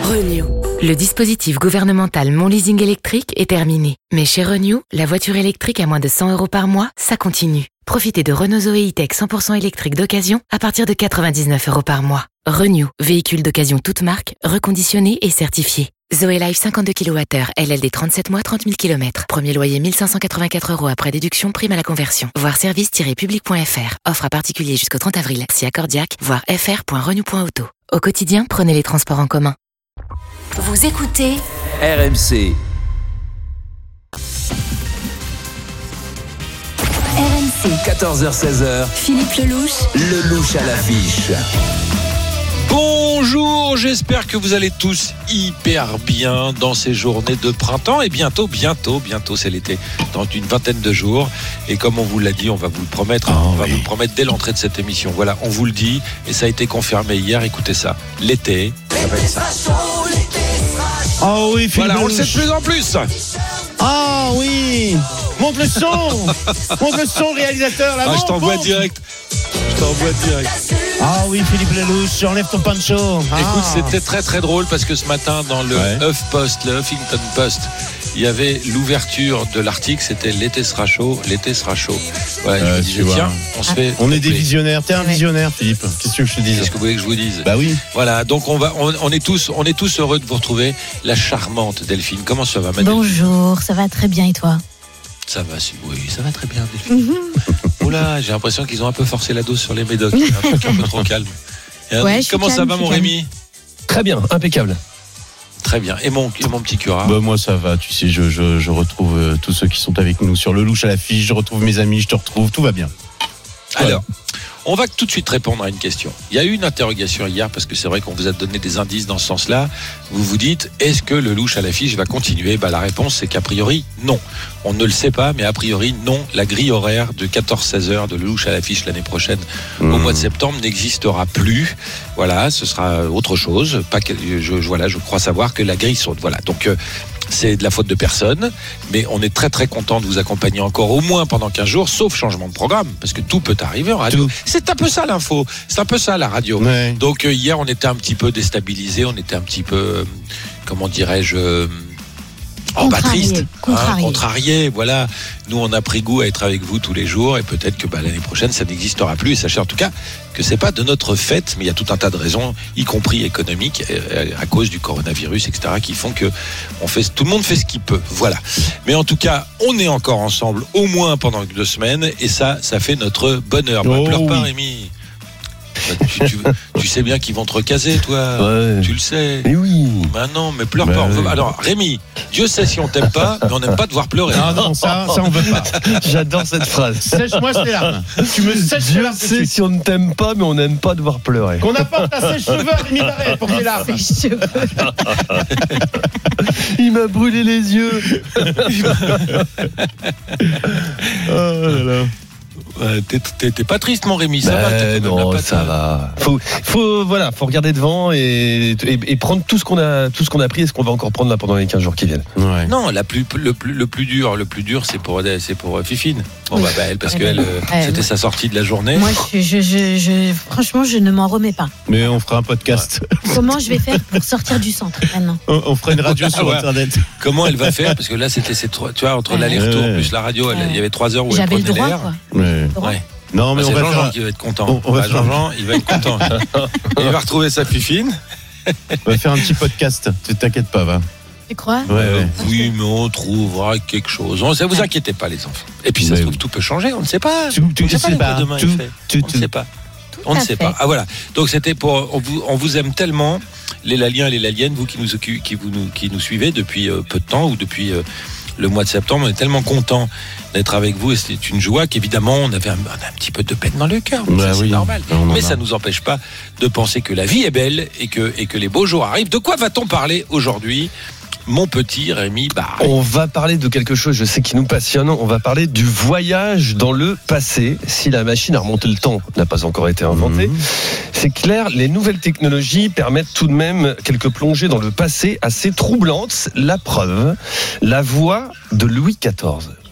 Renew. Le dispositif gouvernemental Mon Leasing électrique est terminé. Mais chez Renew, la voiture électrique à moins de 100 € par mois, ça continue. Profitez de Renault Zoe E-Tech 100% électrique d'occasion à partir de 99 € par mois. Renew, véhicule d'occasion toute marque, reconditionné et certifié. Zoe Life 52 kWh, LLD 37 mois, 30 000 km. Premier loyer 1584 € après déduction, prime à la conversion. Voir service-public.fr. Offre à particulier jusqu'au 30 avril. Si accordiaque, voir fr.renew.auto. Au quotidien, prenez les transports en commun. Vous écoutez RMC. RMC. 14h-16h. Philippe Lelouch. Lelouch à l'affiche. Bonjour, j'espère que vous allez tous hyper bien dans ces journées de printemps. Et bientôt, c'est l'été, dans une vingtaine de jours. Et comme on vous l'a dit, on va vous le promettre, vous le promettre dès l'entrée de cette émission. Voilà, on vous le dit, et ça a été confirmé hier. Écoutez ça, l'été, ça va être ça. Oh oui, Philippe voilà, on le Lelouch. sait de plus en plus. Ah oui, monte le son, réalisateur. Là, Je t'envoie direct. Ah oui, Philippe Lelouch, enlève ton poncho. Écoute, c'était très très drôle parce que ce matin dans le HuffPost, le Huffington Post, il y avait l'ouverture de l'article, c'était l'été sera chaud. Voilà, je me disais, tiens, on est des visionnaires. T'es un visionnaire, Philippe. Qu'est-ce que je te dise? Qu'est-ce que vous voulez que je vous dise? Bah oui. Voilà, donc on est tous heureux de vous retrouver. La charmante Delphine, comment ça va, madame? Bonjour, ça va très bien et toi? Ça va, oui, ça va très bien, Delphine. Oula, j'ai l'impression qu'ils ont un peu forcé la dose sur les médocs. Il y a un truc un peu trop calme. Comment ça va, mon Rémi? Très bien, impeccable. Très bien. Et mon petit cura? Bah moi ça va, tu sais, je retrouve tous ceux qui sont avec nous sur le Lelouch à l'affiche, je retrouve mes amis, je te retrouve, tout va bien. Alors, on va tout de suite répondre à une question. Il y a eu une interrogation hier, parce que c'est vrai qu'on vous a donné des indices dans ce sens-là. Vous vous dites, est-ce que le Lelouch à l'affiche va continuer? La réponse, c'est qu'a priori, non. On ne le sait pas, mais a priori, non. La grille horaire de 14-16h de Lelouch à l'affiche l'année prochaine, au mois de septembre, n'existera plus. Voilà, ce sera autre chose. Je crois savoir que la grille saute. Voilà, donc... c'est de la faute de personne, mais on est très très content de vous accompagner encore au moins pendant 15 jours, sauf changement de programme, parce que tout peut arriver en radio. C'est un peu ça l'info, c'est un peu ça la radio. Ouais. Donc hier on était un petit peu déstabilisés, on était un petit peu, comment dirais-je, contrarié, voilà. Nous on a pris goût à être avec vous tous les jours, et peut-être que l'année prochaine ça n'existera plus. Et sachez en tout cas que c'est pas de notre fait, mais il y a tout un tas de raisons, y compris économiques, à cause du coronavirus, etc., qui font que tout le monde fait ce qu'il peut. Voilà. Mais en tout cas, on est encore ensemble au moins pendant 2 semaines, et ça fait notre bonheur. Pleure pas, Rémi. Tu sais bien qu'ils vont te recaser, toi. Ouais. Tu le sais. Mais oui. Non, mais pleure pas. Oui. Alors, Rémi, Dieu sait si on t'aime pas, mais on n'aime pas te voir pleurer. Non, ça on veut pas. J'adore cette phrase. Sèche-moi ces larmes. Tu me sèches les larmes. Dieu sait si on ne t'aime pas, mais on n'aime pas te voir pleurer. Qu'on apporte ta sèche-cheveux à Rémi Barret pour tes larmes. Il m'a brûlé les yeux. Oh là là. T'es pas triste, mon Rémi, ça va? Non, ça va. Faut regarder devant et prendre tout ce qu'on a pris et ce qu'on va encore prendre là pendant les 15 jours qui viennent. Ouais. Non, le plus dur, c'est pour Fifine. Bon, elle, parce qu'elle, c'était sa sortie de la journée. Moi, franchement, je ne m'en remets pas. Mais on fera un podcast. Ouais. Comment je vais faire pour sortir du centre maintenant? On fera une radio sur Internet. Comment elle va faire? Parce que là, c'était tu vois, entre l'aller-retour plus la radio, il y avait 3 heures où elle prenait l'air. Ouais. Non, mais c'est Jean-Jean qui va être content. Jean-Jean, il va être content. Il va retrouver sa Fifine. On va faire un petit podcast. T'inquiète pas, va. Tu crois? Oui, mais on trouvera quelque chose. Ne vous inquiétez pas, les enfants. Et puis, ça se trouve, tout peut changer. On ne sait pas. On ne sait pas. On ne sait pas. Ah voilà. Donc c'était on vous aime tellement, les Laliens et les Laliennes, vous qui nous suivez depuis peu de temps ou depuis le mois de septembre. On est tellement contents d'être avec vous et c'est une joie qu'évidemment on a un petit peu de peine dans le cœur. C'est normal. Mais ça ne nous empêche pas de penser que la vie est belle et que les beaux jours arrivent. De quoi va-t-on parler aujourd'hui, mon petit Rémi Barret? On va parler de quelque chose, je sais, qui nous passionne. On va parler du voyage dans le passé. Si la machine à remonter le temps n'a pas encore été inventée, c'est clair, les nouvelles technologies permettent tout de même quelques plongées dans le passé assez troublantes. La preuve, la voix de Louis XIV.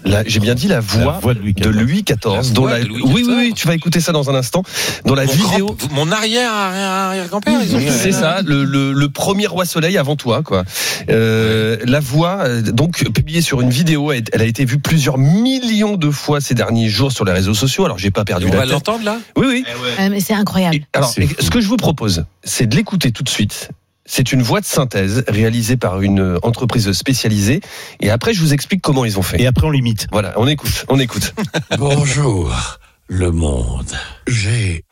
J'ai bien dit la voix de Louis de Louis XIV. voix de Louis XIV. Oui, tu vas écouter ça dans un instant. Dans la vidéo. Mon arrière-grand-père. C'est ça, le premier roi soleil avant toi, quoi. La voix, donc publiée sur une vidéo, elle a été vue plusieurs millions de fois ces derniers jours sur les réseaux sociaux. Alors j'ai pas perdu On la va tête. l'entendre là. Oui. Mais c'est incroyable. Alors, C'est fou. ce que je vous propose, c'est de l'écouter tout de suite. C'est une voix de synthèse réalisée par une entreprise spécialisée. Et après, je vous explique comment ils ont fait. Et après, on limite. Voilà, on écoute. Bonjour, le monde. J'ai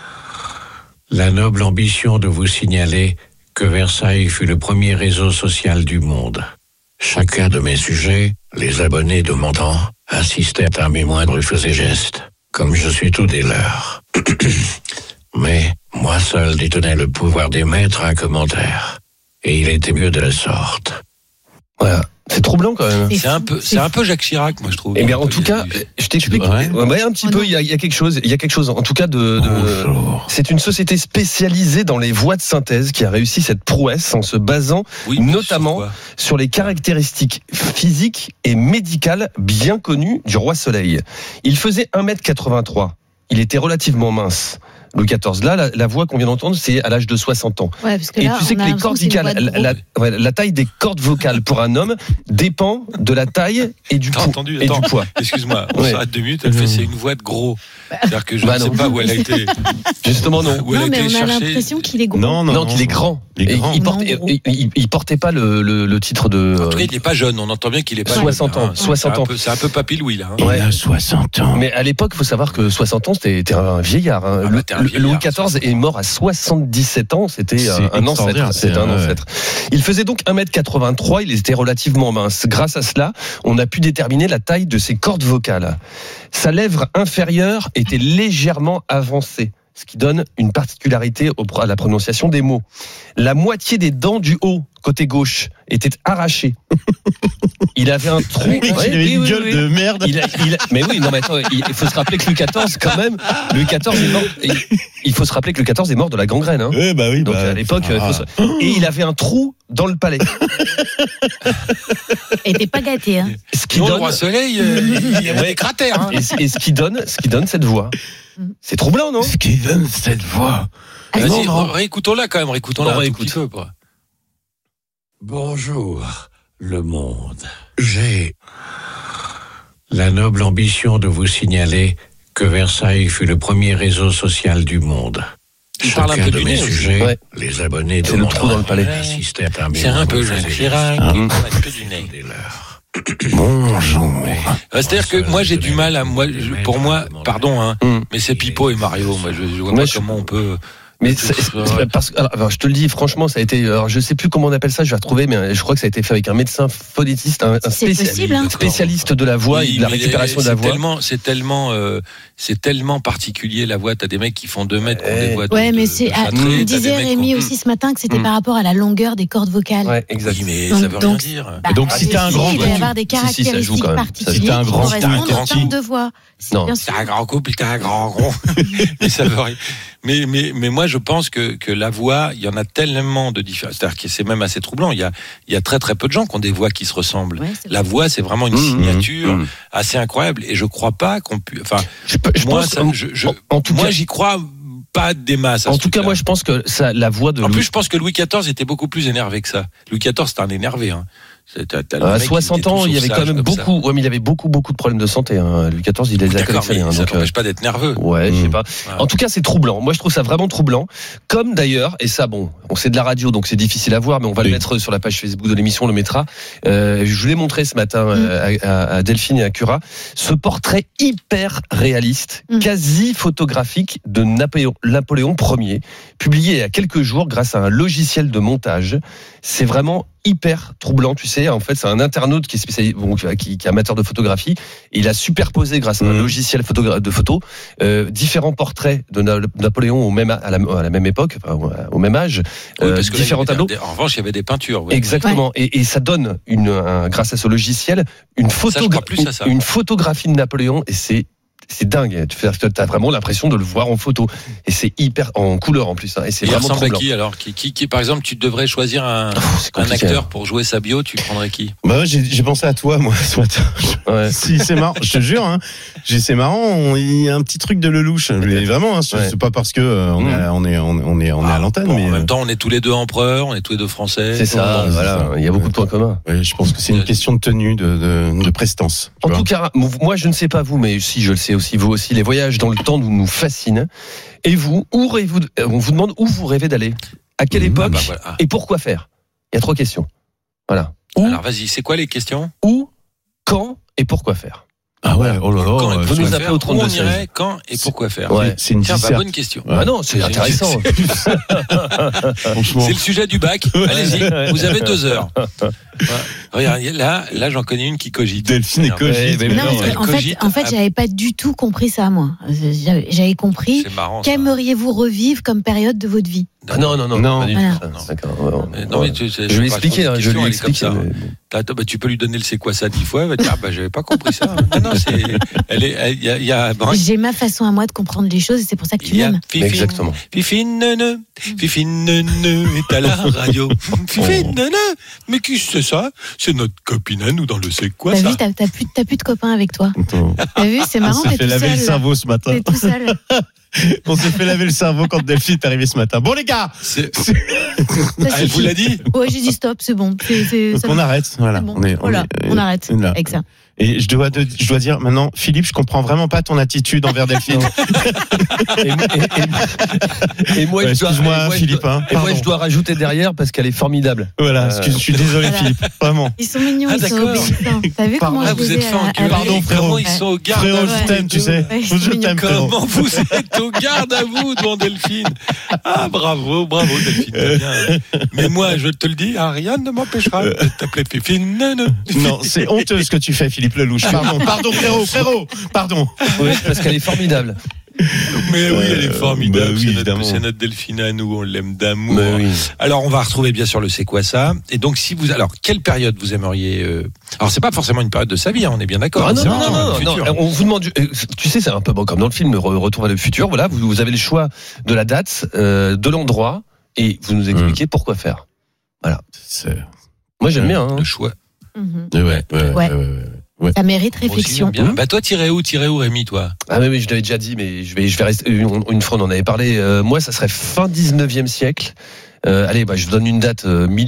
la noble ambition de vous signaler que Versailles fut le premier réseau social du monde. Chacun de mes sujets, les abonnés de mon temps, assistaient à mes moindres faits et gestes, comme je suis tout des leurs. Mais moi seul détenais le pouvoir d'émettre un commentaire. Et il était mieux de la sorte. Voilà. C'est troublant quand même. C'est un peu Jacques Chirac, moi je trouve. Eh bien, en tout cas, je t'explique. Ouais, un petit peu. Il y a quelque chose. Il y a quelque chose. En tout cas, Bonjour. c'est une société spécialisée dans les voix de synthèse qui a réussi cette prouesse en se basant notamment sur les caractéristiques physiques et médicales bien connues du roi Soleil. Il faisait 1m83. Il était relativement mince. Louis XIV. Là, la voix qu'on vient d'entendre, c'est à l'âge de 60 ans. Ouais, parce que Et là, tu sais on que a les l'impression cordes que c'est une vocales, voix de groupe. la taille des cordes vocales pour un homme dépend de la taille et du T'as poids. entendu? Et Attends. du poids. Excuse-moi, on Ouais. s'arrête 2 minutes, elle fait c'est une voix de gros. C'est-à-dire que je Bah ne sais non. pas où elle a été. Justement, non. Où elle Non, a mais été on a chercher. l'impression qu'il est gros. Non, qu'il est grand. Il est Et grand. il portait pas le titre de. En tout cas, il n'est pas jeune. On entend bien qu'il est pas 60 jeune. ans, 60 ans. C'est un peu Papy Louis, là. Il a 60 ans. Mais à l'époque, il faut savoir que 60 ans, c'était un vieillard. Hein. Ah bah, t'es un vieillard, Louis XIV est mort à 77 ans. C'était C'est un ancêtre. extraordinaire, C'était un ancêtre. Il faisait donc 1m83. Il était relativement mince. Grâce à cela, on a pu déterminer la taille de ses cordes vocales. Sa lèvre inférieure était légèrement avancée, ce qui donne une particularité à la prononciation des mots. La moitié des dents du haut, côté gauche, était arrachée. Il avait un trou. Il avait une gueule de merde. Mais oui, non, mais attends, il faut se rappeler que Louis XIV, quand même, Louis XIV est mort. Il faut se rappeler que Louis XIV est mort de la gangrène. Hein. Oui, bah oui. Donc à l'époque, et il avait un trou dans le palais. Et t'es pas gâté, hein. Ce qui Non, le donne, roi Soleil, il y a des cratères. Hein. et ce qui donne cette voix. C'est troublant, non? Ce qui donne cette voix. Vas-y, réécoutons-la quand même. Réécoutons-la On un tout réécoute. petit peu. Quoi. Bonjour, le monde. J'ai la noble ambition de vous signaler que Versailles fut le premier réseau social du monde. Il parle un Chacun peu de du mes nez aussi. sujets, Ouais. les abonnés de C'est le mon trou dans le palais. assistaient à mes C'est un peu moindres Jacques faits et Chirac. gestes, Il parle un peu du nez. des leurs. Bonjour. C'est-à-dire que moi j'ai du mal à pour moi, pardon, hein, mais c'est Pipo et Mario. Moi je vois Moi, pas je- comment on peut. Mais c'est parce que, alors, je te le dis, franchement, ça a été, alors, je sais plus comment on appelle ça, je vais retrouver, mais je crois que ça a été fait avec un médecin phonétiste, un C'est possible, hein. spécialiste de la voix Oui, et de la mais récupération de la voix. C'est tellement particulier la voix. T'as des mecs qui font 2 mètres, qui ont des voix de. Ouais, mais de c'est. châtrés, Il t'as des disait mecs Rémi qui ont- aussi ce matin que c'était par rapport à la longueur des cordes vocales. Ouais, exact. Oui, mais Donc- ça veut rien donc- dire. Bah, Donc, si t'as un grand il va y avoir des Si, ça joue caractéristiques quand même. particulières Si t'as un qui grand- correspondent si t'as un au grand- timbre de voix. C'est Non. bien T'as sûr. un grand couple, t'as un grand rond. Mais ça veut rien. Mais moi, je pense que la voix, il y en a tellement de différences. C'est-à-dire que c'est même assez troublant. Il y a très très peu de gens qui ont des voix qui se ressemblent. Ouais, c'est La vrai. voix, c'est vraiment une signature assez incroyable. Et je crois pas qu'on puisse. Enfin, Je moi, pense, ça, en tout moi, cas, j'y crois pas des masses. à en ce tout cas, truc-là. moi, je pense que ça, la voix de En Louis plus, je pense que Louis XIV était beaucoup plus énervé que ça. Louis XIV, c'était un énervé. Hein. T'as le à mec qui 60 était ans, tout il y avait sauf quand sage même comme ça. beaucoup, ouais, mais il avait beaucoup de problèmes de santé, hein. Louis XIV, il les a D'accord, collectionnés, mais hein, ça donc, t'empêche pas d'être nerveux. ouais, je sais pas. Ouais. En tout cas, c'est troublant. Moi, je trouve ça vraiment troublant. Comme d'ailleurs, et ça, bon, on sait de la radio, donc c'est difficile à voir, mais on va le mettre sur la page Facebook de l'émission, on le mettra. Je vous l'ai montré ce matin à Delphine et à Cura. Ce portrait hyper réaliste, quasi photographique de Napoléon Ier, publié il y a quelques jours grâce à un logiciel de montage. C'est vraiment hyper troublant, tu sais. En fait, c'est un internaute qui est spécialisé, qui est amateur de photographie. Et il a superposé grâce à un logiciel de photo différents portraits de Napoléon à la même époque, enfin, au même âge, Oui, parce que là, différents il y avait tableaux. En revanche, il y avait des peintures. Ouais. Exactement. Et ça donne grâce à ce logiciel une Ça, je crois plus à ça. une photographie de Napoléon, et c'est C'est dingue. Tu as vraiment l'impression de le voir en photo. Et c'est hyper en couleur en plus. Hein. Et c'est Il vraiment ressemble à troublant. qui alors qui, par exemple, tu devrais choisir un compliqué, acteur hein. pour jouer sa bio, tu prendrais qui? Bah ouais, j'ai pensé à toi, moi, ce matin. Ouais. Si, c'est marrant, je te jure, hein. C'est marrant, il y a un petit truc de Lelouch. Mais vraiment, hein, c'est pas parce que on est à l'antenne, Bon, mais en même temps, on est tous les deux empereurs, on est tous les deux français. C'est ça. Ouais, Voilà. c'est ça. Il y a beaucoup de points communs. ouais, je pense que c'est une question de tenue, de prestance. tu En vois. tout cas, moi je ne sais pas vous, mais si je le sais aussi, vous aussi, les voyages dans le temps nous fascinent. Et vous, on vous demande où vous rêvez d'aller, à quelle époque bah voilà. et pourquoi faire. Il y a 3 questions. Voilà. Où, Alors vas-y, c'est quoi les questions? où, quand et pourquoi faire. Ah ouais, oh là là. Quand et vous pourquoi nous faire, appelez au où 32 on irait, quand et pourquoi faire? Ouais. C'est une Tiens, disserte. bonne question. Ouais. Ah non, c'est intéressant. Franchement. C'est le sujet du bac. Allez-y, vous avez 2 heures. Ouais. Regarde, là, j'en connais une qui cogite. Delphine et Regarde. cogite. Ouais, Non, non, parce qu'en fait, cogite. j'avais pas du tout compris ça, moi. J'avais compris. C'est marrant. ça. Qu'aimeriez-vous revivre comme période de votre vie? Ah non. Non. Pas du tout, Voilà. ça. Non. D'accord. Ouais, Mais non, mais je vais expliquer, je vais lui expliquer. Bah, tu peux lui donner le c'est quoi ça 10 fois, elle va te dire, ah, bah, j'avais pas compris ça. Non, il y a, J'ai ma façon à moi de comprendre les choses et c'est pour ça que tu il y a m'aimes. Exactement. Fifine Neuneu est à la radio. Fifine Neuneu, mais qui c'est ça? C'est notre copine à nous dans le c'est quoi T'as ça? vu, t'as plus de copains avec toi. Attends. T'as vu, c'est On marrant, s'est t'es fait tout laver le seul. cerveau ce matin. T'es tout seul. On s'est fait laver le cerveau quand Delphine est arrivée ce matin. Bon les gars, Ça Ah, elle vous l'a dit? Ouais, j'ai dit stop, c'est bon. Ça on arrête. Voilà, c'est bon. on On arrête là. avec ça. Et je dois dire maintenant, Philippe, je comprends vraiment pas ton attitude envers Delphine. Et moi, Ouais, je dois, excuse-moi, et moi, Philippe. je dois- hein, et moi, pardon. je dois rajouter derrière parce qu'elle est formidable. Voilà, excuse, je suis désolé, Voilà. Philippe. Vraiment. Ils sont mignons, Ah, ils sont d'accord. obéissants. T'as vu Pardon. comment Ah, je vous les êtes ai fait à- enculer. Pardon, frérot. Comment ils sont au garde Frérot, à je vous, t'aime, les tu deux. sais. Ouais, ils sont Je t'aime, frérot. Comment vous êtes au garde à vous, devant Delphine? Ah, bravo, Delphine. t'as bien. Mais moi, je te le dis, hein, rien ne m'empêchera de t'appeler Fifine Neuneu. Non, c'est honteux ce que tu fais, Philippe Lelouch. Pardon, frérot, pardon. Oui, parce qu'elle est formidable. Mais oui, elle est formidable. Bah oui, c'est, évidemment. c'est notre Delphine à nous, on l'aime d'amour. Mais oui. Alors, on va retrouver bien sûr le c'est quoi ça. Et donc, alors, quelle période vous aimeriez Alors, c'est pas forcément une période de sa vie, hein, on est bien d'accord. Ah non, C'est non, plutôt non, le non, futur. on vous demande, tu sais, c'est un peu bon, comme dans le film Retour vers le futur. Voilà, vous avez le choix de la date, de l'endroit, et vous nous expliquez pourquoi faire. C'est- Moi, j'aime bien. Hein. Le choix. Mhm. Ouais. Ça mérite Moi aussi, réflexion. j'aime bien. Bah, toi, tirais où, Rémi, toi? Ah mais je l'avais déjà dit, mais je vais rester. Une fois, on en avait parlé. Moi, ça serait fin 19e siècle. Allez, je vous donne une date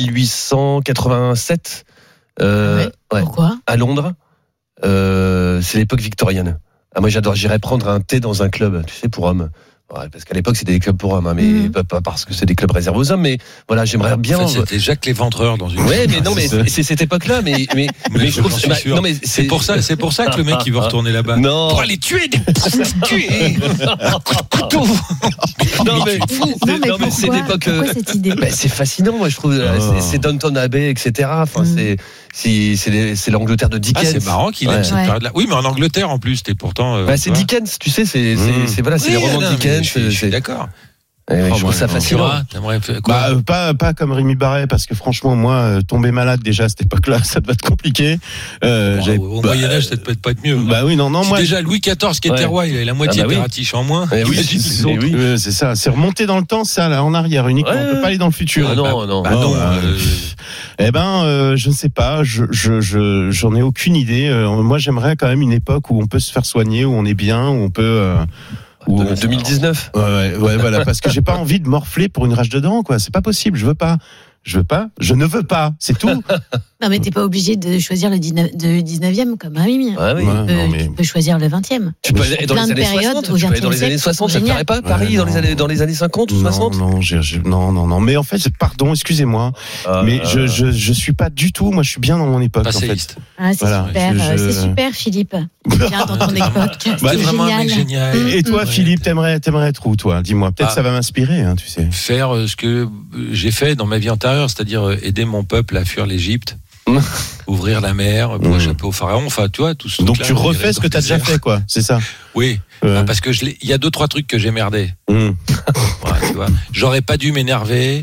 1887. Ouais, Pourquoi? à Londres. C'est l'époque victorienne. Ah, moi, j'irais prendre un thé dans un club, tu sais, pour hommes. Ouais, parce qu'à l'époque, c'était des clubs pour hommes, hein, mais pas parce que c'est des clubs réservés aux hommes, mais voilà, j'aimerais bien. En fait, c'était Jacques L'éventreur dans une. Ouais, mais non, mais c'est ça. c'est cette époque-là, mais je trouve- j'en suis sûr. non, mais C'est pour ça que le mec il veut retourner là-bas. Non. Pour aller tuer des tuer. Couteau. Non, mais c'est pourquoi l'époque. Pourquoi cette idée? C'est fascinant, moi je trouve. C'est Downton Abbey, etc. Enfin, c'est l'Angleterre de Ah, Dickens. c'est marrant qu'il aime Ouais. cette période-là. Oui, mais en Angleterre en plus, c'était pourtant. C'est Dickens, tu sais, c'est voilà, c'est les romans de Dickens. Je suis d'accord. Je trouve ça fascinant. T'aimerais faire quoi? Pas comme Rémi Barret, parce que franchement, moi, tomber malade déjà à cette époque-là, ça doit être compliqué. Au Moyen-Âge, ça peut pas être mieux. Bah oui, non, Si moi. déjà Louis XIV qui était Ouais. roi, il avait la moitié Ah bah des oui. ratiches en moins. Eh oui, Imagine c'est- les autres. oui. C'est ça, c'est remonter dans le temps, ça, là, en arrière uniquement. Ouais. On peut pas aller dans le futur. Ah non, non. Bah non. Je ne sais pas, j'en ai aucune idée. Moi, j'aimerais quand même une époque où on peut se faire soigner, où on est bien, où on peut. 2019. Ouais, voilà, parce que j'ai pas envie de morfler pour une rage de dents, quoi. C'est pas possible. Je ne veux pas. C'est tout. Non, mais t'es pas obligé de choisir le 19e comme Rémi. Ah oui. Ouais, non, mais- Tu peux choisir le 20e. Tu peux aller dans Plein les de années périodes 60. au Tu peux aller dans les XXe années 60. Ça te génial. ferait pas Paris Ouais, dans les années 50 ou 60? Non. Mais en fait, pardon, excusez-moi. Mais je suis pas du tout. Moi, je suis bien dans mon époque, en fait. Passéiste. Ah, c'est Voilà, super, je- c'est super, Philippe. Bien dans ton époque. C'était C'est vraiment un mec génial. génial. Et toi, Ouais. Philippe, t'aimerais être où, toi? Dis-moi. Peut-être Ah. ça va m'inspirer, hein, tu sais. Faire ce que j'ai fait dans ma vie antérieure, c'est-à-dire aider mon peuple à fuir l'Égypte, ouvrir la mer pour échapper au pharaon. Enfin, tu vois, tout ce Donc truc-là, tu on refais irait ce dans que le t'as déjà désert. fait, quoi. C'est ça. Oui, Ouais. parce que il y a 2-3 trucs que j'ai merdé. Mmh. Voilà, tu vois. J'aurais pas dû m'énerver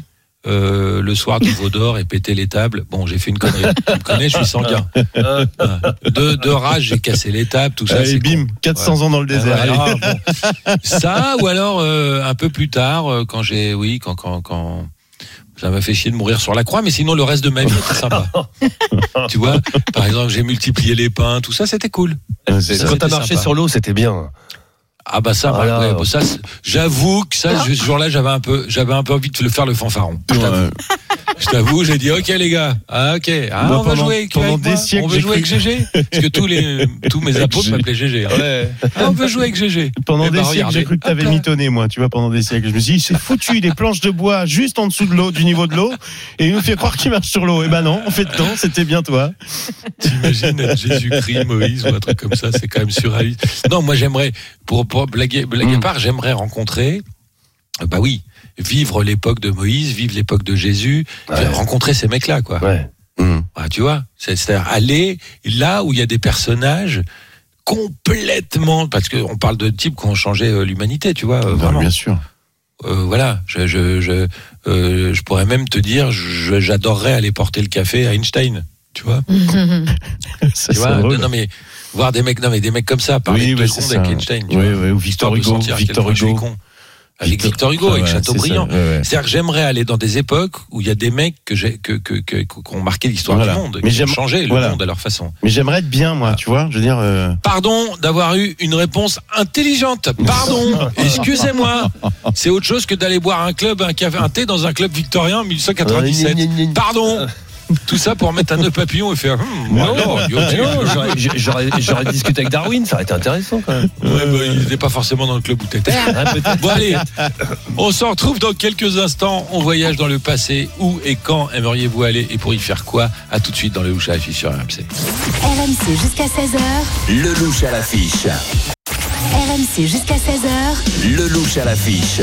le soir du Veau d'Or et péter les tables. Bon, j'ai fait une connerie. Tu me connais, je suis sanguin. De rage, j'ai cassé les tables, tout ça. Allez, c'est bim, con. 400 ans dans le désert. Ouais, allez. bon. Ça, ou alors un peu plus tard, quand ça m'a fait chier de mourir sur la croix, mais sinon le reste de ma vie était sympa. Tu vois, par exemple, j'ai multiplié les pains, tout ça, c'était cool. Ouais, c'est ça. Quand t'as C'était marché sympa. sur l'eau, c'était bien. Ah bah ça, Voilà. ouais, bon, ça j'avoue que ça, ce jour-là, j'avais un peu envie de le faire le fanfaron. Je t'avoue, j'ai dit ok les gars, ok, Moi, on va pendant- jouer pendant avec des moi. siècles, On veut j'ai jouer avec cru GG, parce que tous mes apôtres m'appelaient GG. Hein. On veut jouer avec GG. Pendant Eh des ben, siècles, regardez. j'ai cru que t'avais Hop là. mitonné, moi, tu vois, pendant des siècles. Je me suis dit, c'est foutu, des planches de bois juste en dessous de l'eau, du niveau de l'eau, et il nous fait croire qu'il marche sur l'eau. Eh ben non, en fait, non, c'était bien toi. T'imagines être Jésus-Christ, Moïse ou un truc comme ça, c'est quand même surréaliste. Non, moi j'aimerais, pour blaguer part, j'aimerais rencontrer, bah oui, vivre l'époque de Moïse, vivre l'époque de Jésus, rencontrer ces mecs-là, quoi. Ouais. Ah, tu vois, c'est-à-dire aller là où il y a des personnages complètement, parce qu'on parle de types qui ont changé l'humanité, tu vois, vraiment. Bien sûr. Voilà, je pourrais même te dire, j'adorerais aller porter le café à Einstein, tu vois. Ça, Tu c'est vois, drôle. non mais voir des mecs comme ça, parler Oui, de c'est secondes ça. avec Einstein, tu Oui, vois. oui, ou Histoire Victor de Hugo, sentir à quel Victor point je suis Hugo. con. Avec Victor Hugo, avec Ouais, Chateaubriand. c'est ça, ouais. C'est-à-dire que j'aimerais aller dans des époques où il y a des mecs qui ont marqué l'histoire Voilà. du monde, Mais qui ont j'aime- changé le voilà. monde à leur façon. Mais j'aimerais être bien, moi, tu vois, je veux dire. Pardon d'avoir eu une réponse intelligente. Pardon, excusez-moi. C'est autre chose que d'aller boire un café, un thé dans un club victorien en 1897. Pardon. Tout ça pour mettre un nœud papillon et faire. Non, j'aurais discuté avec Darwin, ça aurait été intéressant quand même. Ouais, bah, il n'était pas forcément dans le club où t'étais. Bon allez, on se retrouve dans quelques instants. On voyage dans le passé. Où et quand aimeriez-vous aller et pour y faire quoi? À tout de suite dans le Louche à l'affiche sur RMC. RMC jusqu'à 16h. Le louche à l'affiche. RMC jusqu'à 16h. Le louche à l'affiche.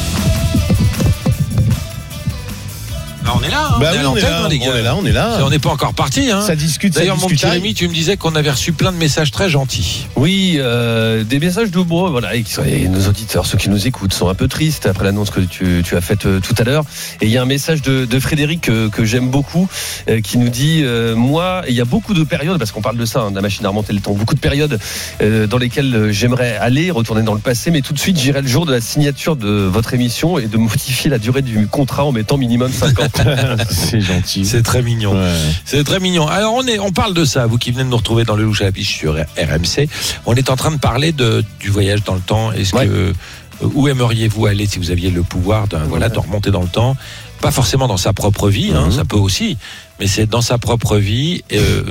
Ah, on est là, hein, Bah on est oui, à on est l'antenne, là, hein, les gars. on est là. On n'est pas encore parti. Hein. Ça discute, ça D'ailleurs, mon petit discute. Rémi, tu me disais qu'on avait reçu plein de messages très gentils. Oui, des messages nombreux, voilà, et nos auditeurs, ceux qui nous écoutent, sont un peu tristes après l'annonce que tu as faite tout à l'heure. Et il y a un message de Frédéric que j'aime beaucoup, qui nous dit moi, il y a beaucoup de périodes, parce qu'on parle de ça, hein, de la machine à remonter le temps, beaucoup de périodes dans lesquelles j'aimerais aller, retourner dans le passé, mais tout de suite, j'irai le jour de la signature de votre émission et de modifier la durée du contrat en mettant minimum 50 ans. C'est gentil. C'est très mignon. Ouais. C'est très mignon. Alors on parle de ça, vous qui venez de nous retrouver dans le Louche à l'affiche sur RMC. On est en train de parler du voyage dans le temps. Est-ce que où aimeriez-vous aller si vous aviez le pouvoir de remonter dans le temps? Pas forcément dans sa propre vie, hein, ça peut aussi, mais c'est dans sa propre vie,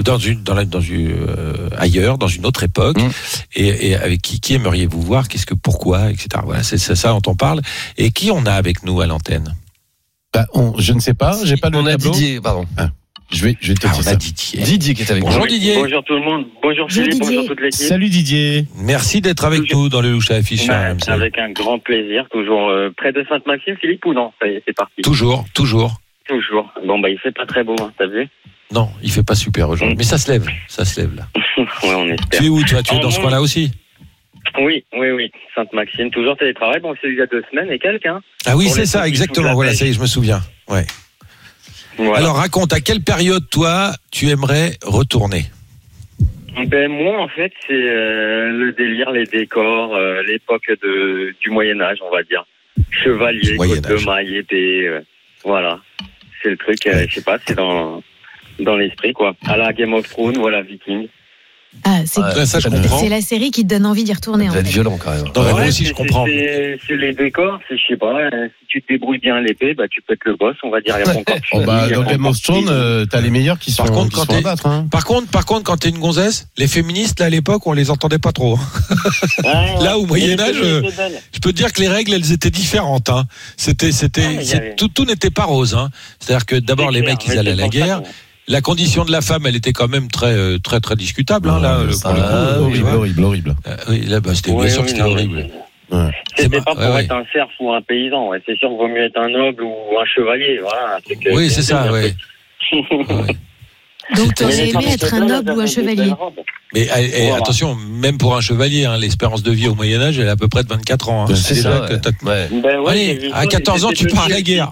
ailleurs, dans une autre époque, et avec qui aimeriez-vous voir, pourquoi, etc. Voilà, c'est ça dont on parle. Et qui on a avec nous à l'antenne? Bah, je ne sais pas, j'ai pas le On a tableau. Didier, pardon. Je vais te dire On ça. a Didier. Didier qui est avec nous. Bonjour Didier. Bonjour tout le monde. Bonjour Bonjour Philippe, Didier. bonjour toute l'équipe. Salut Didier. Merci d'être avec nous dans le Louche à l'affiche sur Bah, RMC. avec un grand plaisir, toujours près de Sainte-Maxime, Philippe, ou non? Ça y est, c'est parti. Toujours. Toujours. Bon, bah, il fait pas très beau, hein, t'as vu? Non, il fait pas super aujourd'hui, mais ça se lève là. Ouais, on espère. Tu es où toi? Tu es dans ce coin-là aussi? Oui. Sainte-Maxime, toujours télétravail. Bon, c'est il y a 2 semaines et quelques, hein. Ah oui, Pour c'est les ça, petits sous exactement. la Voilà, pêche. ça y est, je me souviens. Ouais. Voilà. Alors raconte, à quelle période toi tu aimerais retourner? Ben, moi, en fait, c'est le délire, les décors, l'époque du Moyen-Âge, on va dire. Chevalier, côte de Moyen-Âge. maille, épée, voilà. C'est le truc, je sais pas, c'est dans l'esprit, quoi. À la Game of Thrones ou à la Viking. Ah, c'est Ça, je comprends. c'est la série qui te donne envie d'y retourner. Ça En va être fait. violent quand même. Non, mais moi Ouais, aussi, je comprends. C'est les décors, je sais pas, si tu te débrouilles bien à l'épée, bah, tu peux être le boss, on va dire, il y a ton corps. Oh bah, dans Game of Thrones, t'as les meilleurs qui sont, Par contre, qui quand sont à t'es- battre. Hein. Par contre, quand t'es une gonzesse, les féministes là à l'époque, on les entendait pas trop. Là, au Moyen-Âge, Je peux te dire que les règles, elles étaient différentes. Hein. Tout n'était pas rose. Hein. C'est-à-dire que d'abord, les mecs, ils allaient à la guerre. La condition de la femme, elle était quand même très discutable. Hein, là, pour le coup, horrible. Oui, là, bah, c'était bien sûr que c'était horrible. Ouais. C'était pas pour ouais, être un serf ou un paysan. Ouais. C'est sûr qu'il vaut mieux être un noble ou un chevalier. Voilà, un truc, Oui, c'est ça. bien Ouais. fait. Donc, tu Mais aurais les aimé être un noble ou un chevalier. Mais Voilà. attention, même pour un chevalier, hein, l'espérance de vie au Moyen-Âge, elle est à peu près de 24 ans. Hein. C'est ça, que t'as- ouais. Ben ouais, j'ai Allez, vu à ça, 14 ans, c'était tu pars à la petit. guerre.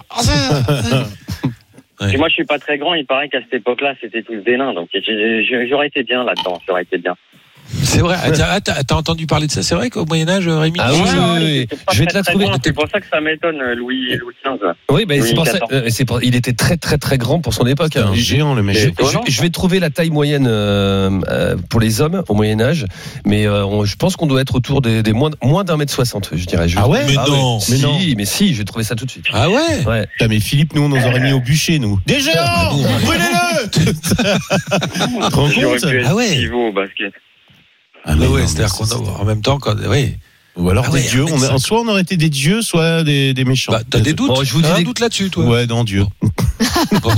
Et moi, je suis pas très grand. Il paraît qu'à cette époque-là, c'était tous des nains. Donc, j'aurais été bien là-dedans. J'aurais été bien. C'est vrai. T'as entendu parler de ça? C'est vrai qu'au Moyen-Âge, Rémi? Ah oui, oui. c'était pas Je vais très, te la très trouver. grand. C'est pour ça que ça m'étonne, Louis XV. Oui, ben Oui, c'est pour ça. 14. Il était très très très grand pour son époque. C'est un géant, le mec. Et- étonnant. Je vais trouver la taille moyenne pour les hommes au Moyen Âge, mais je pense qu'on doit être autour des moins d'1m60, je dirais. Ah ouais? Mais non. Si, mais si, je vais trouver ça tout de suite. Ah ouais? Ouais. Putain, mais Philippe, nous, on nous aurait mis au bûcher, nous. Des géants! Brûlez-le! Tu te rends J'aurais compte? pu être Ah ouais. pivot au basket. Ah, Mais mais ouais, non, c'est-à-dire mais qu'en même temps, oui. Ou alors Ah des ouais, dieux. un mec, Soit on aurait été des dieux, soit des méchants. Bah, t'as des doutes? Bon, je vous dis T'as un des- doute là-dessus, toi? Ouais, non, Dieu. Bon.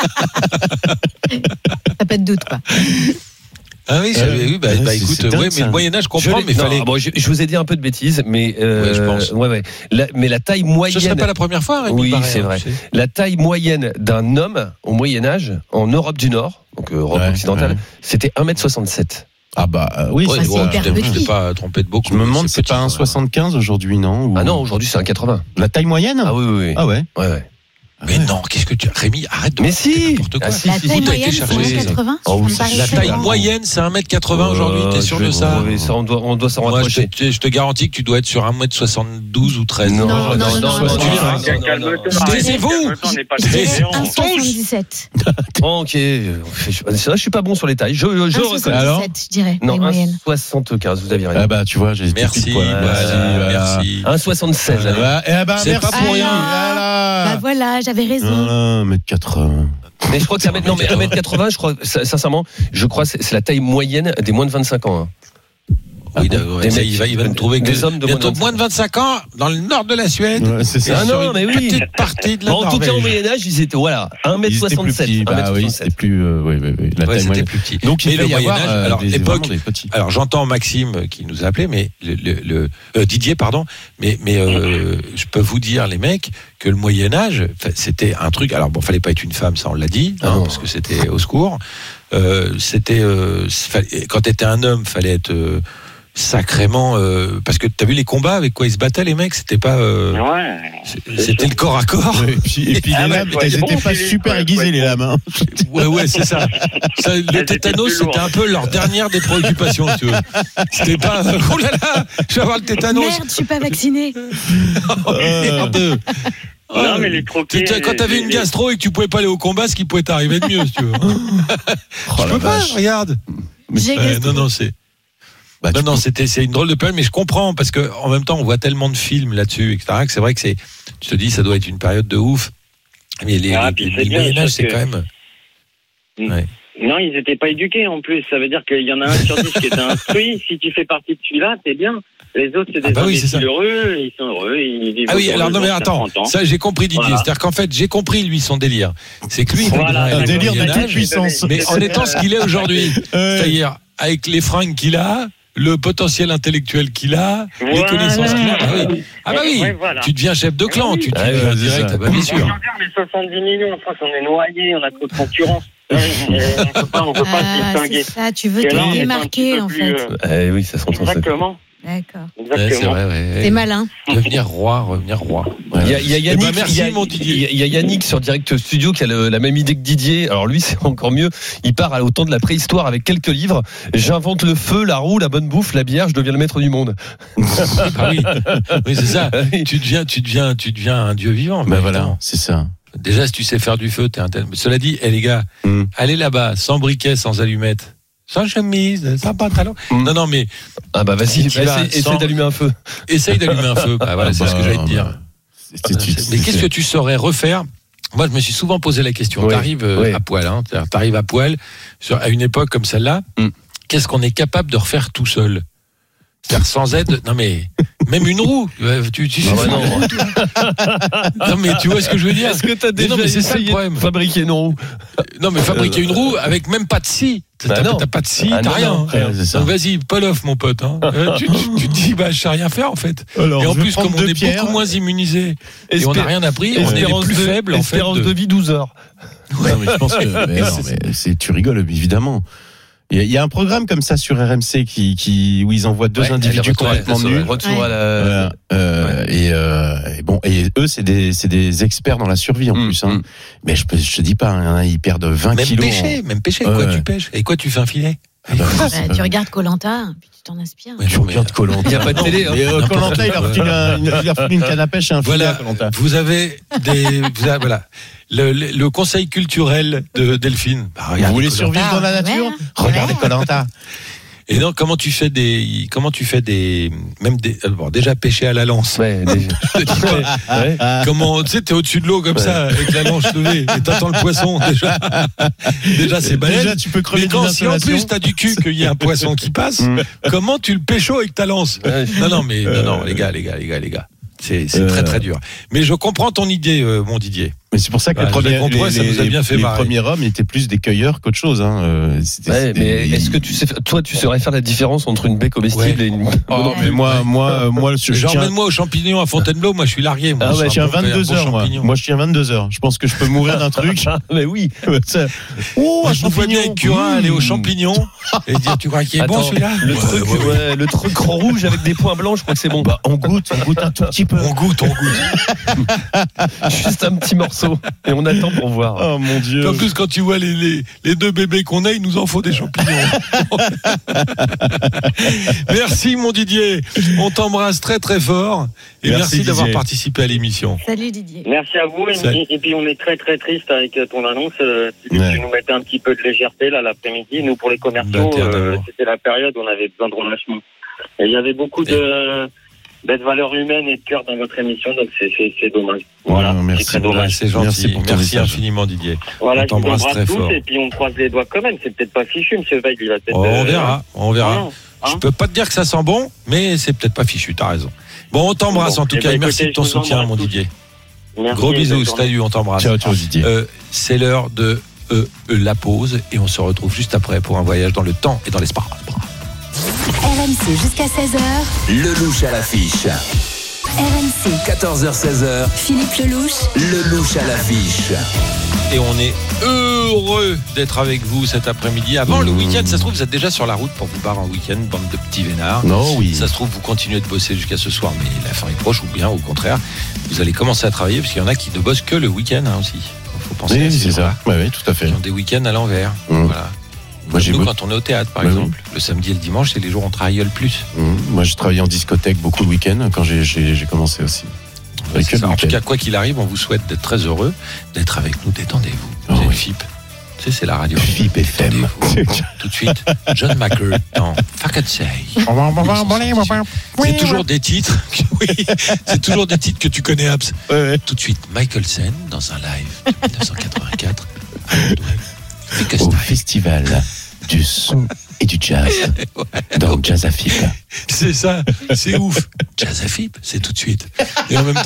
T'as pas de doute, quoi. Ah oui, oui, bah, ouais, écoute, c'est dingue, ouais, mais ça. le Moyen-Âge, je comprends, mais il Non, fallait. bon, je vous ai dit un peu de bêtises, mais Ouais, je pense. ouais. Mais la taille Ce moyenne. serait pas la première fois, Rémi, Oui, pareil, c'est hein, vrai. tu sais. La taille moyenne d'un homme au Moyen Âge en Europe du Nord, donc Europe Ouais, occidentale, ouais. c'était 1m67. Ah bah oui, Ouais, c'est ouais, hyper je petit. t'ai pas trompé de beaucoup. Je me demande, c'est petit, pas un quand même. 75 aujourd'hui, non? Ou- Ah non, aujourd'hui c'est un 80. La taille moyenne? Ah oui, oui, oui. Ah ouais. Ouais, ouais. Mais non, qu'est-ce que tu. Rémi, arrête de Mais raconter si. n'importe quoi. Ah, si, La si, taille si. Où t'as été moyenne, c'est chercher 1,80. Oh, oui, Ça me c'est La paraît taille très grand. moyenne, c'est 1m80 aujourd'hui, t'es sûr de ça? Oui, ça, on doit s'en Moi, rapprocher. je te garantis que tu dois être sur 1m72 ou 13. Non, non, non, Calme-toi. Taisez-vous. Calme-toi, on n'est pas Je dirais des géants. 1,77. Ok, c'est vrai, je suis pas bon sur les tailles. Je reconnais. Alors 1,77, je dirais, Non, taille moyenne. 1,75, vous aviez raison. Ah bah tu vois, j'ai Merci, voilà. merci. 1,76. allez. Eh bah C'est merci. pas pour rien. Bah voilà, j'avais raison. 1m80. Mais je crois que c'est non, mais 1m80, je crois, sincèrement, je crois que c'est la taille moyenne des moins de 25 ans. hein. Oui, Des ça, mecs, il va nous trouver des que hommes de bientôt moins de 25 ans dans le nord de la Suède. Ouais, c'est Et ça. Ah sur non, une mais oui. petite partie de la En tout cas, au Norvège. Moyen-Âge, ils étaient, voilà, Ils étaient plus 1m67. petits. Bah oui, c'était plus. Oui. La Ouais, taille c'était moyenne. plus petit. Donc Mais il va le y avoir Moyen-Âge, alors, des, époque- vraiment des petits. Alors j'entends Maxime qui nous a appelé, mais Didier, pardon, mais je peux vous dire les mecs que le Moyen Âge c'était un truc. Alors bon, fallait pas être une femme, ça on l'a dit, hein, parce que c'était au secours. Quand t'étais un homme, fallait être sacrément parce que t'as vu les combats avec quoi ils se battaient les mecs, c'était pas Ouais. c'était le corps à corps. Et puis Ah les ouais, lames, ouais, elles c'est étaient bon, pas Philippe, super ouais, aiguisées ouais. les lames. Hein. Ouais, c'est ça. Le tétanos, étaient plus c'était un peu leur dernière des préoccupations, si tu veux. C'était pas, oh là là, je vais avoir le tétanos. Merde, je suis pas vaccinée. Oh, merde. Non, mais les troquets. Quand t'avais une gastro et que tu pouvais pas aller au combat, ce qui pouvait t'arriver de mieux, si tu veux. Oh, Je peux pas, regarde. J'ai Non, c'est. Bah, Non, c'est une drôle de période, mais je comprends parce que en même temps, on voit tellement de films là-dessus, etc. Que c'est vrai que tu te dis, ça doit être une période de ouf. Mais puis c'est le bien, Moyen Âge, parce c'est que- quand même. Ouais. Non, ils n'étaient pas éduqués en plus. Ça veut dire qu'il y en a un sur 10 qui était instruit. Si tu fais partie de celui-là, t'es bien. Les autres, c'est des bah oui, c'est ça. imbéciles heureux. Ils sont heureux. Ils vivent Ah oui, autour alors de non mais eux, attends, 30 ans. ça j'ai compris Didier, Voilà. c'est-à-dire qu'en fait j'ai compris lui son délire, c'est que lui il Voilà, voudrait un le délire de Moyen toute Âge, puissance. mais en étant ce qu'il est aujourd'hui, Ouais. c'est-à-dire avec les fringues qu'il a, le potentiel intellectuel qu'il a, les Voilà. connaissances qu'il a, ah bah oui, Ouais, voilà. tu deviens chef de clan, tu Ah oui, deviens c'est direct, ça. ah bah bien sûr. Regarde les 70 millions en France, on est noyés, on a trop de concurrence. On peut pas se Ah, distinguer. c'est ça, tu veux Et là, te on est un démarquer petit peu en plus, fait. Oui, ça s'entend. ça. Exactement. D'accord. Ouais, c'est Exactement. vrai, ouais. C'est malin. Revenir roi. Il y a Yannick, Eh ben, merci, il y a- mon Didier. il y a Yannick sur Direct Studio qui a la même idée que Didier. Alors lui, c'est encore mieux. Il part à autant de la préhistoire avec quelques livres. J'invente le feu, la roue, la bonne bouffe, la bière. Je deviens le maître du monde. Ah oui, oui c'est ça. Tu deviens un dieu vivant. Bah mais voilà, attends. c'est ça. Déjà, si tu sais faire du feu, t'es un tel. Cela dit, les gars, allez là-bas, sans briquet, sans allumette, sans chemise, sans pantalon. Non, mais Ah bah vas-y, Tu vas essaie sans- d'allumer un feu. essaye d'allumer un feu. Bah, voilà, c'est ce que j'allais te dire. Mais qu'est-ce que tu saurais refaire? Moi, je me suis souvent posé la question. Oui, T'arrives oui. à poil, hein. T'arrives à poil à une époque comme celle-là. Qu'est-ce qu'on est capable de refaire tout seul? Faire sans aide? Non mais même une roue. Tu sais Ah bah faire non. une roue, toi. Non mais tu vois ce que je veux dire? Est-ce que t'as déjà non, mais c'est ça le essayé problème. de fabriquer une roue? Non mais fabriquer une roue avec même pas de scie. Bah non. T'as pas de scie, Ah t'as non, rien. non, rien, c'est ça. Donc vas-y, pas l'off mon pote. Hein. Tu te dis bah je sais rien faire en fait. Alors, Et en je vais plus prendre comme on deux est pierres. beaucoup moins immunisé et on n'a rien appris, on est les Espérance plus de- faibles en fait. Espérance de vie 12 heures. Non, mais je pense que mais non, mais tu rigoles évidemment. Il y a un programme comme ça sur RMC où ils envoient deux individus complètement nus. Retour à la... Et eux, c'est des experts dans la survie en plus. Hein. Mais je te dis pas, hein, ils perdent 20 kilos. Même pêcher, quoi tu pêches. Et quoi tu fais un filet? Tu regardes Koh-Lanta, puis tu t'en inspires. Tu regardes Koh-Lanta. Il n'y a pas de télé. Koh-Lanta, il a refilé une canne à pêche et un filet à Koh-Lanta. Vous avez le conseil culturel de Delphine. Vous voulez survivre dans la nature? Regardez Koh-Lanta. Et donc, comment tu fais déjà pêcher à la lance. Ouais, déjà. Comment, tu sais, t'es au-dessus de l'eau comme ça, avec la lance levée, et t'attends le poisson, déjà c'est balèze. Déjà, tu peux crever. Mais quand, si en plus t'as du cul qu'il y a un poisson qui passe, comment tu le pécho avec ta lance? Non, les gars. C'est très très dur. Mais je comprends ton idée, mon Didier. Mais c'est pour ça que les premiers hommes étaient plus des cueilleurs qu'autre chose. Hein. Mais est-ce que tu saurais faire la différence entre une baie comestible et une... Non, mais moi, emmène-moi aux champignons à Fontainebleau, moi je suis largué. Moi, je tiens 22 heures, moi je tiens 22 heures. Je pense que je peux mourir d'un truc. Mais oui. Je vous vois bien avec Curin aller aux champignons et dire, tu crois qu'il est bon celui-là? Le truc rouge avec des points blancs, je crois que c'est bon. On goûte un tout petit peu. On goûte. Juste un petit morceau. Et on attend pour voir. Oh mon Dieu. En plus, quand tu vois les deux bébés qu'on a, il nous en faut des champignons. Merci mon Didier. On t'embrasse très très fort. Et merci d'avoir participé à l'émission. Salut Didier. Merci à vous. Et puis on est très très triste avec ton annonce. Tu nous mettais un petit peu de légèreté là l'après-midi. Nous pour les commerciaux, c'était la période où on avait besoin de relâchement. Et il y avait beaucoup de valeurs humaines et de cœur dans votre émission, donc c'est dommage. Voilà, merci, c'est très dommage. C'est gentil. Merci infiniment, Didier. Voilà, on t'embrasse très fort. Et puis on croise les doigts quand même. C'est peut-être pas fichu, monsieur Veil. Il va peut-être. On verra. Je peux pas te dire que ça sent bon, mais c'est peut-être pas fichu. T'as raison. Bon, on t'embrasse en tout cas. Et merci de ton soutien, mon Didier. Merci, gros bisous. Salut, on t'embrasse. Ciao, Didier. C'est l'heure de la pause et on se retrouve juste après pour un voyage dans le temps et dans l'espace. RMC jusqu'à 16h. Lelouch à l'affiche. RMC. 14h-16h. Philippe Lelouch. Lelouch à l'affiche. Et on est heureux d'être avec vous cet après-midi. Avant le week-end, ça se trouve, vous êtes déjà sur la route pour vous barrer en week-end, bande de petits vénards. Non, oui. Ça se trouve, vous continuez de bosser jusqu'à ce soir, mais la fin est proche, ou bien au contraire, vous allez commencer à travailler, parce qu'il y en a qui ne bossent que le week-end aussi. Il faut penser à c'est ça. Oui, tout à fait. Ils ont des week-ends à l'envers. Voilà. Nous, quand on est au théâtre, par exemple, le samedi et le dimanche, c'est les jours où on travaille le plus. Moi, j'ai travaillé en discothèque beaucoup le week-end quand j'ai commencé aussi. En tout cas, quoi qu'il arrive, on vous souhaite d'être très heureux, d'être avec nous. Détendez-vous. Vous êtes FIP. Tu sais, c'est la radio. FIP FM. Tout de suite, John Macker dans Fuck and Say. C'est toujours des titres. Oui, c'est toujours des titres que tu connais, Abs. Tout de suite, Michael Sen dans un live de 1984. Au festival du son et du jazz dans Jazz à FIP. C'est ça, c'est ouf. Jazz à FIP, c'est tout de suite. Et en même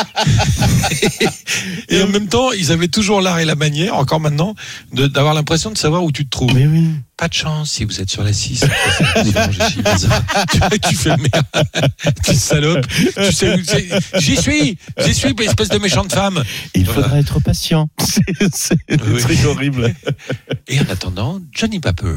temps, ils avaient toujours l'art et la manière, encore maintenant, d'avoir l'impression de savoir où tu te trouves. Mais oui. Pas de chance si vous êtes sur la 6. Tu fais merde. Tu salope. Tu sais, j'y suis, espèce de méchante femme. Il faudra être patient. C'est horrible. Et en attendant, Johnny Paper.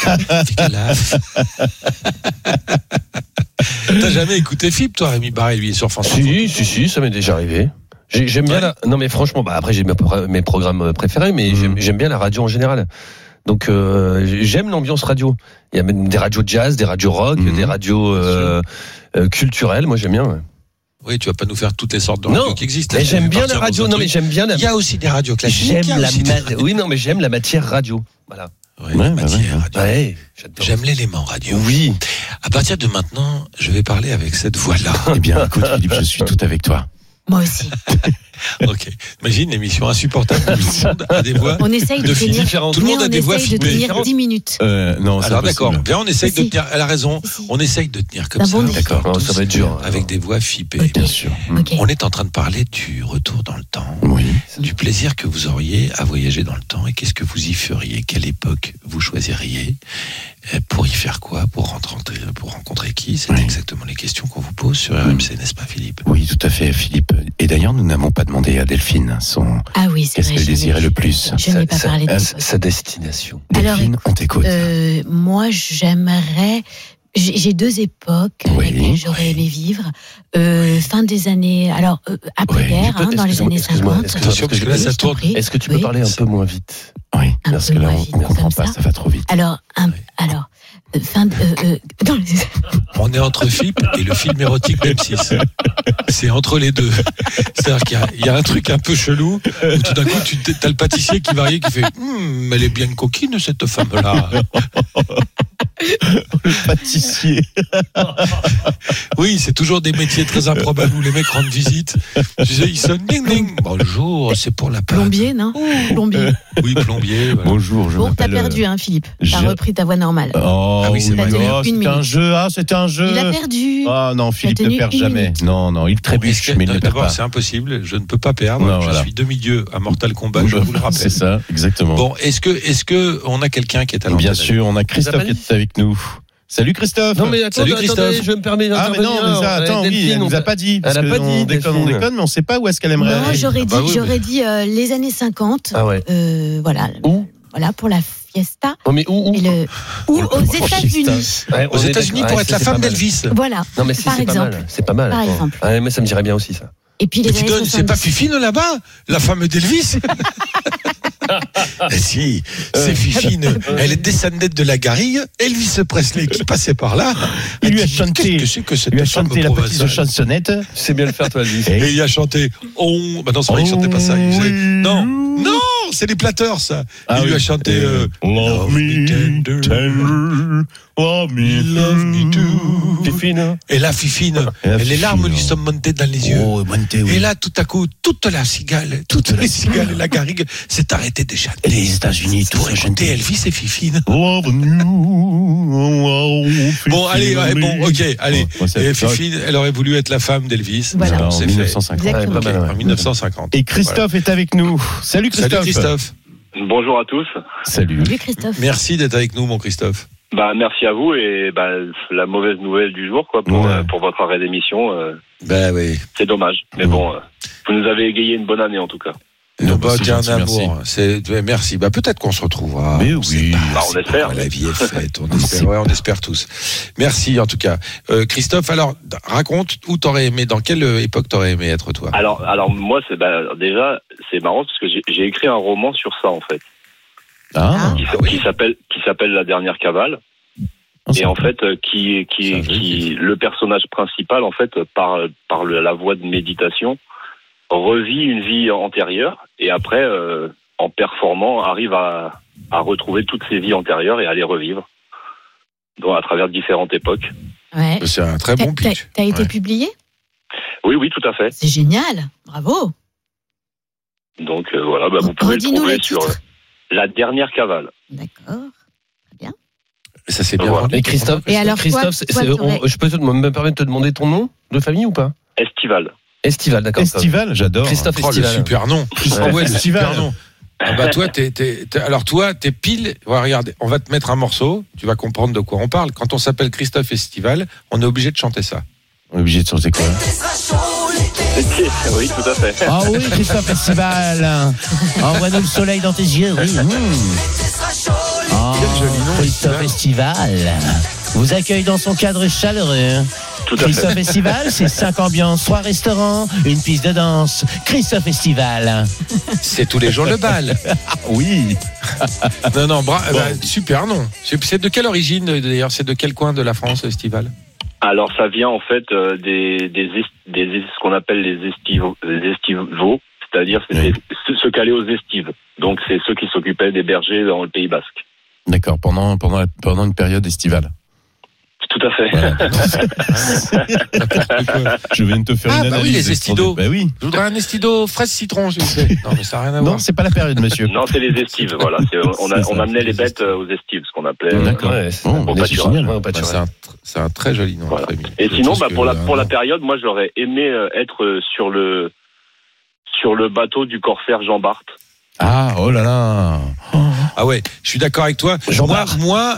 T'as jamais écouté FIP, toi, Rémi Barré, lui, sur France Info? Si, ça m'est déjà arrivé. J'aime bien Non, mais franchement, après, j'ai mes programmes préférés, mais j'aime bien la radio en général. Donc, j'aime l'ambiance radio. Il y a même des radios jazz, des radios rock, des radios culturelles. Moi, j'aime bien. Ouais. Oui, tu vas pas nous faire toutes les sortes de radios qui existent. Mais j'aime bien la radio. Non, mais j'aime bien Il y a aussi des radios classiques. Oui, non, mais j'aime la matière radio. Voilà. Ouais, matière radio. Ouais, j'aime l'élément radio. Oui. À partir de maintenant, je vais parler avec cette voix-là. Eh bien, écoute, Philippe, je suis tout avec toi. Moi aussi. Ok. Imagine l'émission insupportable. Tout le monde a des voix. On essaye de tenir différentes. Tout le monde a des voix flippées. 10 minutes. Non, alors d'accord. Bien, on essaye de tenir. Elle a raison. On essaye de tenir comme ça. D'accord. Ça va être dur. Avec des voix flippées. Bien sûr. Okay. On est en train de parler du retour dans le temps. Oui. Du plaisir que vous auriez à voyager dans le temps et qu'est-ce que vous y feriez, quelle époque vous choisiriez, pour y faire quoi, pour rencontrer qui. C'est exactement les questions qu'on vous pose sur RMC, n'est-ce pas, Philippe? Oui, tout à fait, Philippe. Et d'ailleurs, nous n'avons pas demandé à Delphine Ah oui, c'est qu'est-ce vrai. qu'elle désirait le plus. Je n'ai pas parlé de ça. Sa destination. Delphine, on t'écoute. Moi, j'aimerais. J'ai 2 époques avec lesquelles j'aurais aimé vivre. Fin des années, alors après-guerre, dans les années 50. Attention, parce que là, ça tourne. Est-ce que tu peux parler un peu moins vite? Oui, Un parce peu que là, moins vite, on comprend comme pas, ça. ça va trop vite. Alors, dans les... On est entre FIP et le film érotique d'M6. C'est entre les deux. C'est-à-dire qu'il y a un truc un peu chelou où tout d'un coup, t'as le pâtissier qui va arriver qui fait elle est bien coquine, cette femme-là. Le pâtissier. Oui, c'est toujours des métiers très improbables où les mecs rendent visite. Tu sais, ils sonnent ding ding. Bonjour, c'est pour la pâte. Plombier, non? Plombier. Oui, plombier. Voilà. Bonjour, je Bon, t'as m'appelle. perdu, Philippe. T'as repris ta voix normale. Oh, Ah oui, c'est vrai. c'était un jeu. Ah, c'était un jeu. Il a perdu. Ah non, Philippe ne tenu perd 1 jamais. minute. Non, il trébuche, mais il ne perd D'abord, pas. c'est impossible. Je ne peux pas perdre. Non, je voilà. suis demi-dieu à Mortal Kombat, je vous le rappelle. C'est ça, exactement. Bon, est-ce que on a quelqu'un qui est à l'antenne? Bien sûr, on a Christophe qui est avec nous. Salut Christophe. Non mais Salut, attendez, Christophe. je me permets Ah mais d'intervenir. non, mais ça, attends, oui, Delphine, elle nous a pas dit. Parce Elle a que pas dit, on déconne, Delphine. mais on sait pas où est-ce qu'elle aimerait Non, aller. j'aurais bah oui, dit les années 50. Ah ouais. Voilà. Où? Voilà, pour la fiesta. Non mais où? Ou aux États-Unis. Ouais, Aux États-Unis pour être la femme d'Elvis. Voilà. Non mais par c'est pas exemple. mal. C'est pas mal. Par exemple. Ah, mais ça me dirait bien aussi ça. Et puis les Tu années donnes, c'est pas 70. Fifine là-bas, la femme d'Elvis. Si, c'est Fifine. Elle est descendante de la Garrigue. Elvis Presley qui passait par là. Il lui a dit, chanté, qu'est-ce que c'est que cette lui a femme chanté la petite provençale chansonnette. Tu sais bien le faire toi Elvis. Et il a chanté bah non, c'est vrai, il chantait pas ça. Il faisait, non, c'est les Platters, ça. Il lui a chanté Love me tender, love me too. Fifine. Et là, Fifine, Et la les larmes Fifine, lui sont montées dans les yeux. Oh, montez, oui. Et là, tout à coup, toutes les cigales et la Garrigue s'est arrêtée de chanter. Et les États-Unis, tout Pour est chanter chanté. Elvis et Fifine. Love you. Bon, allez, ouais, bon, ok, allez. Bon, c'est- Et Fifine, elle aurait voulu être la femme d'Elvis. Voilà. Non, en c'est fait. 1950. Exactement. Ouais, pas mal, ouais. En 1950. Et Christophe est avec nous. Salut Salut Christophe. Christophe. Bonjour à tous. Salut. Salut Christophe. Merci d'être avec nous, mon Christophe. Merci à vous et la mauvaise nouvelle du jour quoi pour votre arrêt d'émission. Ben oui. C'est dommage, mais bon, vous nous avez égayé une bonne année en tout cas. Non, bah, c'est tiens, un gentil, amour. Merci. Peut-être qu'on se retrouvera. Mais On sait oui. pas. On espère. La vie est faite. On espère tous. Merci, en tout cas. Christophe, alors, raconte où t'aurais aimé, dans quelle époque t'aurais aimé être toi? Alors moi déjà c'est marrant parce que j'ai écrit un roman sur ça en fait, Ah, qui s'appelle La Dernière Cavale. Et en fait, le personnage principal, en fait, par la voie de méditation, revit une vie antérieure et après, en performant, arrive à retrouver toutes ses vies antérieures et à les revivre, donc à travers différentes époques. Ouais. C'est un très bon pitch. T'as été Ouais. publié? Oui, tout à fait. C'est génial. Bravo. Donc voilà, vous pouvez le Redis-nous trouver le sur titre. La Dernière Cavale. D'accord. Ça c'est bien Voilà. vendu. Et Christophe, Et alors, Christophe, toi, t'aurais- je peux me permettre de te demander ton nom de famille ou pas? Estival. Estival, d'accord. Estival, j'adore. Christophe Oh, le Estival. super nom. Christophe Ouais, le Estival. super nom. Ah bah toi, t'es pile. Ouais, regarde, on va te mettre un morceau. Tu vas comprendre de quoi on parle. Quand on s'appelle Christophe Estival, on est obligé de chanter ça. On est obligé de chanter quoi? Oui, tout à fait. Ah oui, Christophe Festival. Envoie-nous le soleil dans tes yeux, oui. Christophe Festival vous accueille dans son cadre chaleureux. Tout à fait. Christophe Festival, c'est 5 ambiances, 3 restaurants, une piste de danse. Christophe Festival. C'est tous les jours le bal. Oui. Non, super nom. C'est de quelle origine d'ailleurs? C'est de quel coin de la France, Estival? Alors ça vient en fait ce qu'on appelle les estivaux, c'est-à-dire c'est ceux qui allaient aux estives. Donc c'est ceux qui s'occupaient des bergers dans le Pays Basque. D'accord, pendant une période estivale. Tout à fait. Voilà. Je viens de te faire une analyse. Ah bah oui, les estidos. Bah oui. Je voudrais un estido fraise citron, s'il vous plaît. Non, mais ça n'a rien à voir. Non, c'est pas la période, monsieur. Non, c'est les estives, voilà. On amenait les bêtes aux estives, ce qu'on appelait. D'accord. Ouais, Bon, au mais c'est pâturage. génial. Ouais, C'est un très joli nom. Voilà. de famille. Et Je sinon, pense que, pour la période, moi j'aurais aimé être sur le bateau du corsaire Jean Bart. Ah, oh là là. Ah ouais, je suis d'accord avec toi. Jean Bart. Moi,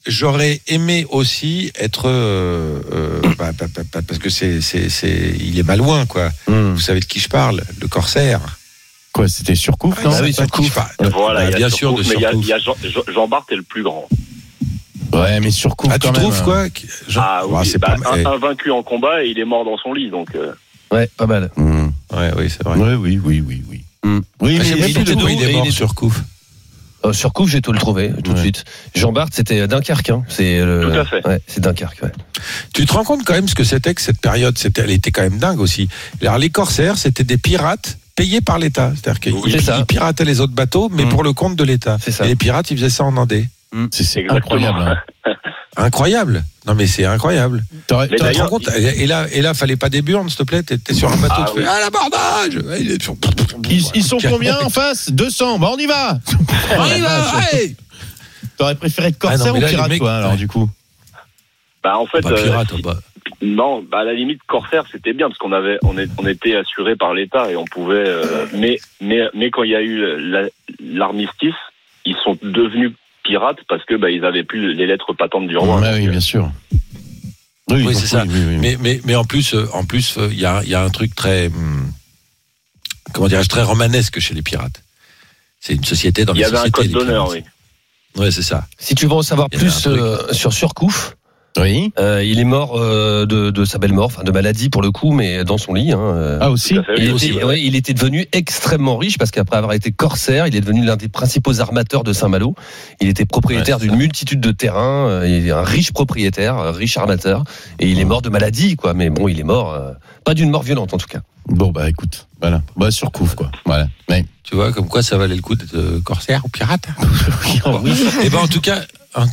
j'aurais aimé aussi être parce que il est pas loin quoi. Vous savez de qui je parle, le Corsaire. Quoi, c'était Surcouf, non? Ah oui, Surcouf. Voilà, bien sûr, de mais Surcouf. il y a Jean Bart est le plus grand. Ouais, mais Surcouf Ah, tu quand même. trouves quoi? Oui, un vaincu en combat et il est mort dans son lit, donc. Ouais, pas mal. Ouais, oui, c'est vrai. Oui. Oui, Mais mais il était d'où il est mort, Surcouf? Surcouf, j'ai tout le trouvé tout de suite. Jean Bart, c'était Dunkerque. Hein. Tout à fait. Ouais, c'est Dunkerque. Ouais. Tu te rends compte quand même ce que c'était que cette période? Elle était quand même dingue aussi. Alors, les corsaires, c'était des pirates payés par l'État. C'est-à-dire qu'ils pirataient les autres bateaux, mais pour le compte de l'État. C'est ça. Et les pirates, ils faisaient ça en Andais. C'est incroyable. Hein. Incroyable. Non, mais c'est incroyable. Tu te rends compte? Et là, fallait pas des burnes, s'il te plaît. T'es sur un bateau, tu fais l'abordage. Ils sont combien en face? 200. Bah, on y va. Allez. T'aurais préféré être corsaire ou pirate, toi, alors, du coup? Bah, en fait. Pirate, Non, à la limite, corsaire, c'était bien, parce on était assuré par l'État et on pouvait, mais quand il y a eu l'armistice, ils sont devenus pirates parce que, ils avaient plus les lettres patentes du roi. Oui, bien sûr. Oui, c'est ça. Oui. Mais en plus, il y a un truc très, comment dirais-je, très romanesque chez les pirates. C'est une société dans les sociétés. Il y avait un code d'honneur, oui. Ouais, c'est ça. Si tu veux en savoir plus sur Surcouf, oui. Il est mort de sa belle mort, enfin de maladie pour le coup, mais dans son lit. Ah aussi. Il était devenu extrêmement riche parce qu'après avoir été corsaire, il est devenu l'un des principaux armateurs de Saint-Malo. Il était propriétaire d'une multitude de terrains. Il est un riche propriétaire, un riche armateur, et il est mort de maladie, quoi. Mais bon, il est mort, pas d'une mort violente en tout cas. Bon écoute, voilà. Surcouf quoi. Voilà. Mais tu vois, comme quoi ça valait le coup d'être corsaire ou pirate. Oui. Et en tout cas,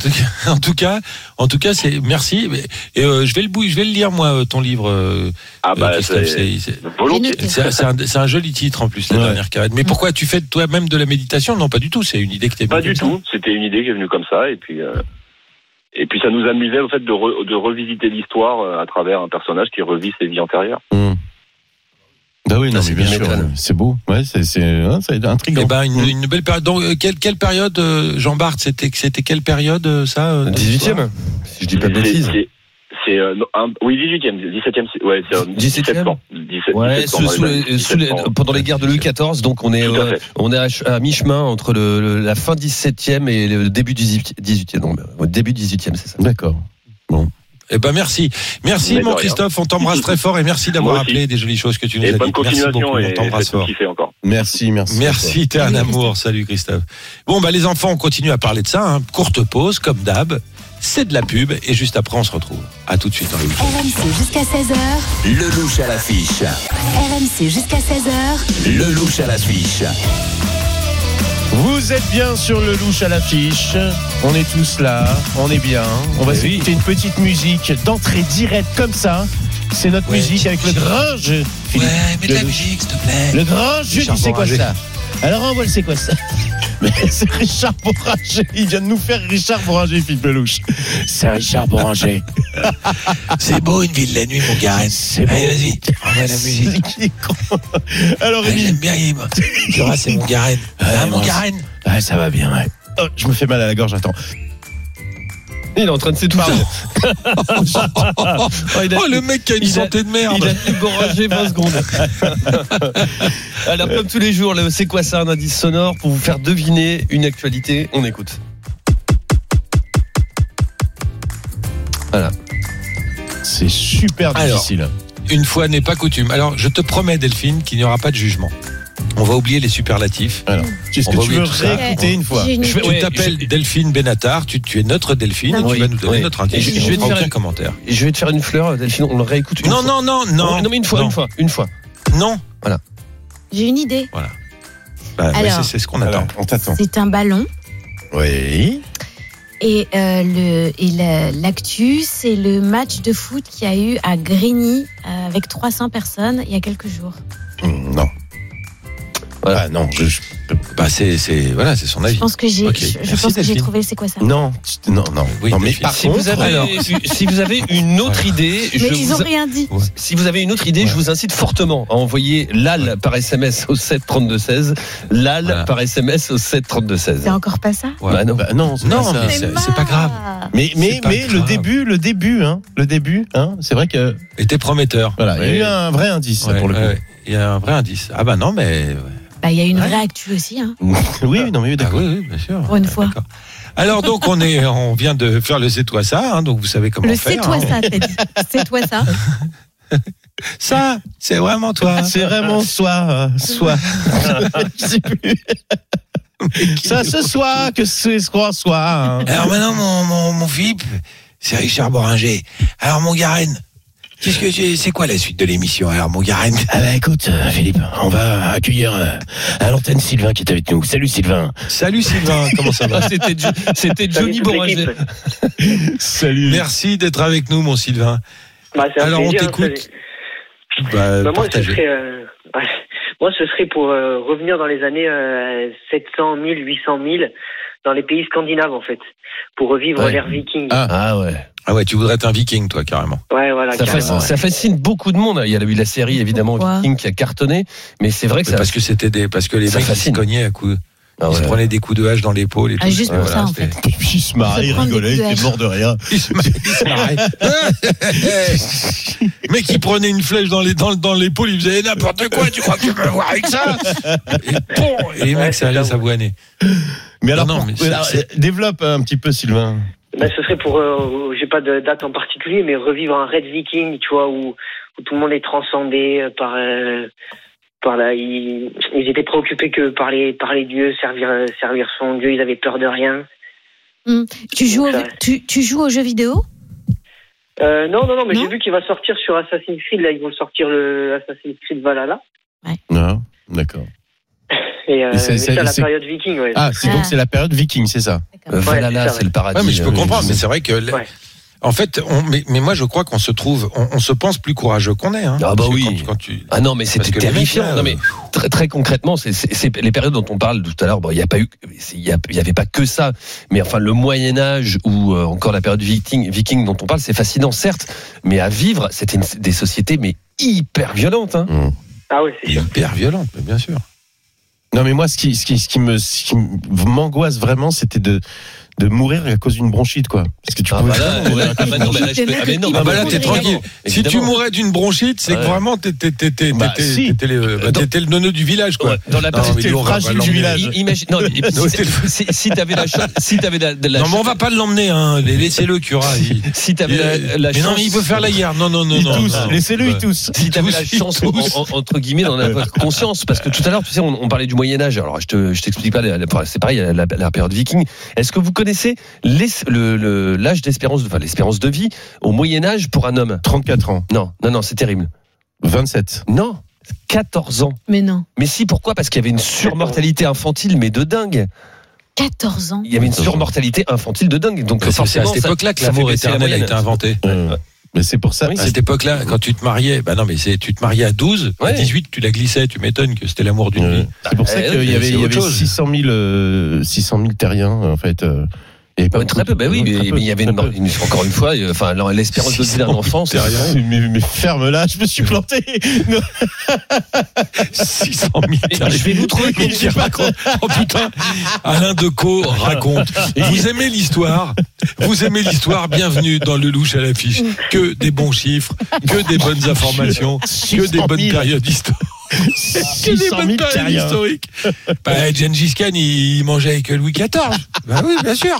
c'est merci. Et je vais le lire moi ton livre. C'est un joli titre en plus la dernière carrette. Mais pourquoi tu fais toi-même de la méditation? Non, pas du tout. C'est une idée que t'es. Pas du tout. C'était une idée qui est venue comme ça et puis ça nous amusait au fait de revisiter l'histoire à travers un personnage qui revit ses vies antérieures. Bah oui, non, mais bien sûr, c'est beau. Ouais, c'est intriguant. Une belle période. Donc, quelle période, Jean Bart, c'était quelle période, ça? 18e, si je dis pas de bêtises. Oui, 17e, ouais, c'est 17e. 17 pendant les guerres de Louis XIV, donc on est à mi-chemin entre la fin 17e et le début 18e. Donc, au début 18e, c'est ça. D'accord. Bon. Merci mon Christophe, on t'embrasse très fort et merci d'avoir appelé des jolies choses que tu nous as dit. Bonne continuation on t'embrasse fort. Encore. Merci. Merci, t'es un amour. Salut Christophe. Bon les enfants, on continue à parler de ça. Courte pause comme d'hab. C'est de la pub et juste après on se retrouve. À tout de suite. RMC jusqu'à 16h. Le louche à l'affiche. RMC jusqu'à 16h. Le louche à l'affiche. Vous êtes bien sur le louche à l'affiche. On est tous là, on est bien. On va s'écouter une petite musique d'entrée directe comme ça. C'est notre musique avec le grand jeu. Ouais, mets de la musique, s'il te plaît. Le grand jeu, tu sais quoi ça? Alors on voit c'est quoi ça? Mais c'est Richard Boranger. Il vient de nous faire Richard Boranger, Philippe Lelouch. C'est Richard Boranger. C'est beau une ville la nuit, mon Garenne. C'est beau. Allez, vas-y, envoie la musique. Alors, j'aime bien Yves. Tu vois, c'est mon Garenne. Mon Garenne. Ouais, ça va bien, ouais. Oh, je me fais mal à la gorge, attends. Il est en train de s'étouffer. Le mec qui a une santé de merde. Il a tenu Boranger 20 secondes. Alors, comme tous les jours, c'est quoi ça, un indice sonore pour vous faire deviner une actualité? On écoute. Voilà. C'est super difficile. Une fois n'est pas coutume. Alors, je te promets, Delphine, qu'il n'y aura pas de jugement. On va oublier les superlatifs. Alors, est-ce que tu veux réécouter une fois? Tu t'appelles Delphine Benatar, tu es notre Delphine, et tu vas nous donner notre indice. Je vais te faire un commentaire. Je vais te faire une fleur, Delphine, on le réécoute une fois. Non, mais une fois. Non. Voilà. J'ai une idée. Voilà. Alors, c'est ce qu'on attend. On t'attend. C'est un ballon. Oui. Et l'actu, c'est le match de foot qu'il y a eu à Grigny avec 300 personnes il y a quelques jours. Non. Voilà. Ah non, Bah c'est son avis. Je pense que j'ai trouvé c'est quoi ça. Non. Oui, non, mais Delphine. par Si contre, vous avez une autre idée, Mais ils n'ont rien dit. Si vous avez une autre idée, je vous incite fortement à envoyer LAL par SMS au 7 32 16. LAL par SMS au 7 32 16. C'est encore pas ça. Ouais. Bah non. non, c'est pas ça. mais c'est pas grave. Mais le début, c'est vrai que Était prometteur. voilà, il y a eu un vrai indice pour le coup. Il y a un vrai indice. Ah bah non, mais Bah, il y a une vraie actu aussi. Oui, non, mais d'accord. oui, bien sûr. Pour une fois. D'accord. Alors donc on vient de faire le c'est toi ça, donc vous savez comment Le faire. c'est toi ça, t'as dit. C'est toi ça. Ça, c'est vraiment toi. C'est vraiment soit. Je sais plus. Ça se soit que ce soit. Alors maintenant mon Philippe, c'est Richard Boringer. Alors mon Garenne, c'est quoi la suite de l'émission alors mon Garenne? Ah bah écoute Philippe, on va accueillir à l'antenne Sylvain qui est avec nous. Salut Sylvain. Salut Sylvain, comment ça va? C'était Johnny Boringer. Salut. Merci d'être avec nous mon Sylvain. Bah, c'est un Alors plaisir, on t'écoute. Moi, ce serait pour revenir dans les années 700 000, 800 000, dans les pays scandinaves, en fait, pour revivre l'ère viking. Ah ouais. Ah ouais, tu voudrais être un viking, toi, carrément. Ouais, voilà. Ça fascine beaucoup de monde. Il y a eu la série, évidemment, Pourquoi Viking qui a cartonné, mais c'est vrai que ça. Parce que les ça mecs ils se fascine. cognaient à coups. Ah Ils se ouais. prenaient des coups de hache dans l'épaule et tout. Juste pour ça, en fait. Puis il se marrait, il rigolait, il était mort de rien. Il se marrait. Le mec, il prenait une flèche dans l'épaule, il faisait n'importe quoi, tu crois que tu peux me voir avec ça? Et les mecs, ça allait s'avoiner. Mais alors, Non, mais développe un petit peu Sylvain. Ben, ce serait pour, j'ai pas de date en particulier, mais revivre un raid viking, tu vois, où tout le monde est transcendé par là, ils étaient préoccupés que par les dieux, servir son dieu, ils avaient peur de rien. Tu joues aux jeux vidéo? Non, mais Non j'ai vu qu'il va sortir sur Assassin's Creed, là, ils vont sortir le Assassin's Creed Valhalla. Non, d'accord. Et c'est c'est à la c'est- période viking, ouais. Ah, donc c'est la période viking, c'est ça. Valhalla, c'est ça, c'est le paradis. Ouais, mais je peux comprendre, mais c'est vrai que. Ouais. En fait, mais moi je crois qu'on se trouve, on se pense plus courageux qu'on est. Hein, Ah bah parce que oui. quand tu... Ah non, mais Parce c'était que les mecs, terrifiant. là, Non mais très, très concrètement, c'est les périodes dont on parle tout à l'heure. Bon, il y avait pas que ça, mais enfin le Moyen Âge ou encore la période viking dont on parle, c'est fascinant certes, mais à vivre, c'était des sociétés mais hyper violentes. Hein. Ah ouais, c'est sûr. hyper violent, mais bien sûr. Non, mais moi, ce qui m'angoisse vraiment, c'était de mourir à cause d'une bronchite, quoi. Parce que tu pouvais vraiment mourir à cause d'une bronchite. Ah bah là, t'es tranquille. Si tu mourais d'une bronchite, c'est que vraiment t'étais le neuneu du village, quoi. Dans la Non, mais T'étais nous, on va fragile pas du l'emmener. village. Imagine, non, si t'avais la chance, Non, mais on va pas l'emmener, hein. Laissez-le, Cura. si t'avais la Mais non, chance, mais il peut faire la guerre. Non. Il tousse. non. Laissez-le, il tousse. si t'avais la chance, entre guillemets, d'en avoir conscience, parce que tout à l'heure, tu sais, on parlait du Moyen Âge. Alors, je t'explique pas. C'est pareil, la période viking. Est-ce que vous connaissez l'âge d'espérance, enfin l'espérance de vie au Moyen Âge pour un homme? 34 ans. Non, c'est terrible. 27. Non, 14 ans. Mais non. Mais si, pourquoi? Parce qu'il y avait une surmortalité infantile, mais de dingue. 14 ans. Il y avait une surmortalité infantile de dingue. Donc C'est à forcément, cette époque-là que ça fait l'amour baisser la éternel a moyenne. été inventé. Mais c'est pour ça. Oui, À cette époque-là, quand tu te mariais, tu te mariais à 12, à Ouais. 18, tu la glissais, tu m'étonnes que c'était l'amour d'une vie. C'est pour ça qu'il y avait, c'est autre chose. 600 000 terriens, en fait. Et pas Ouais, très peu, bah oui, mais il y avait encore une fois, enfin, l'espérance de vie d'un enfant, c'est Mais ferme-la, je me suis planté. Non. 600 000 Je vais vous trouver Mais qui raconte. Oh putain, Alain Decaux raconte. Vous aimez l'histoire, bienvenue dans le louche à l'affiche. Que des bons chiffres, que des bonnes informations, que des bonnes périodes historiques. Que des 600 bonnes 000 périodes terriens. historiques. Bah, Gengis Khan, il mangeait avec Louis XIV. Bah oui, bien sûr.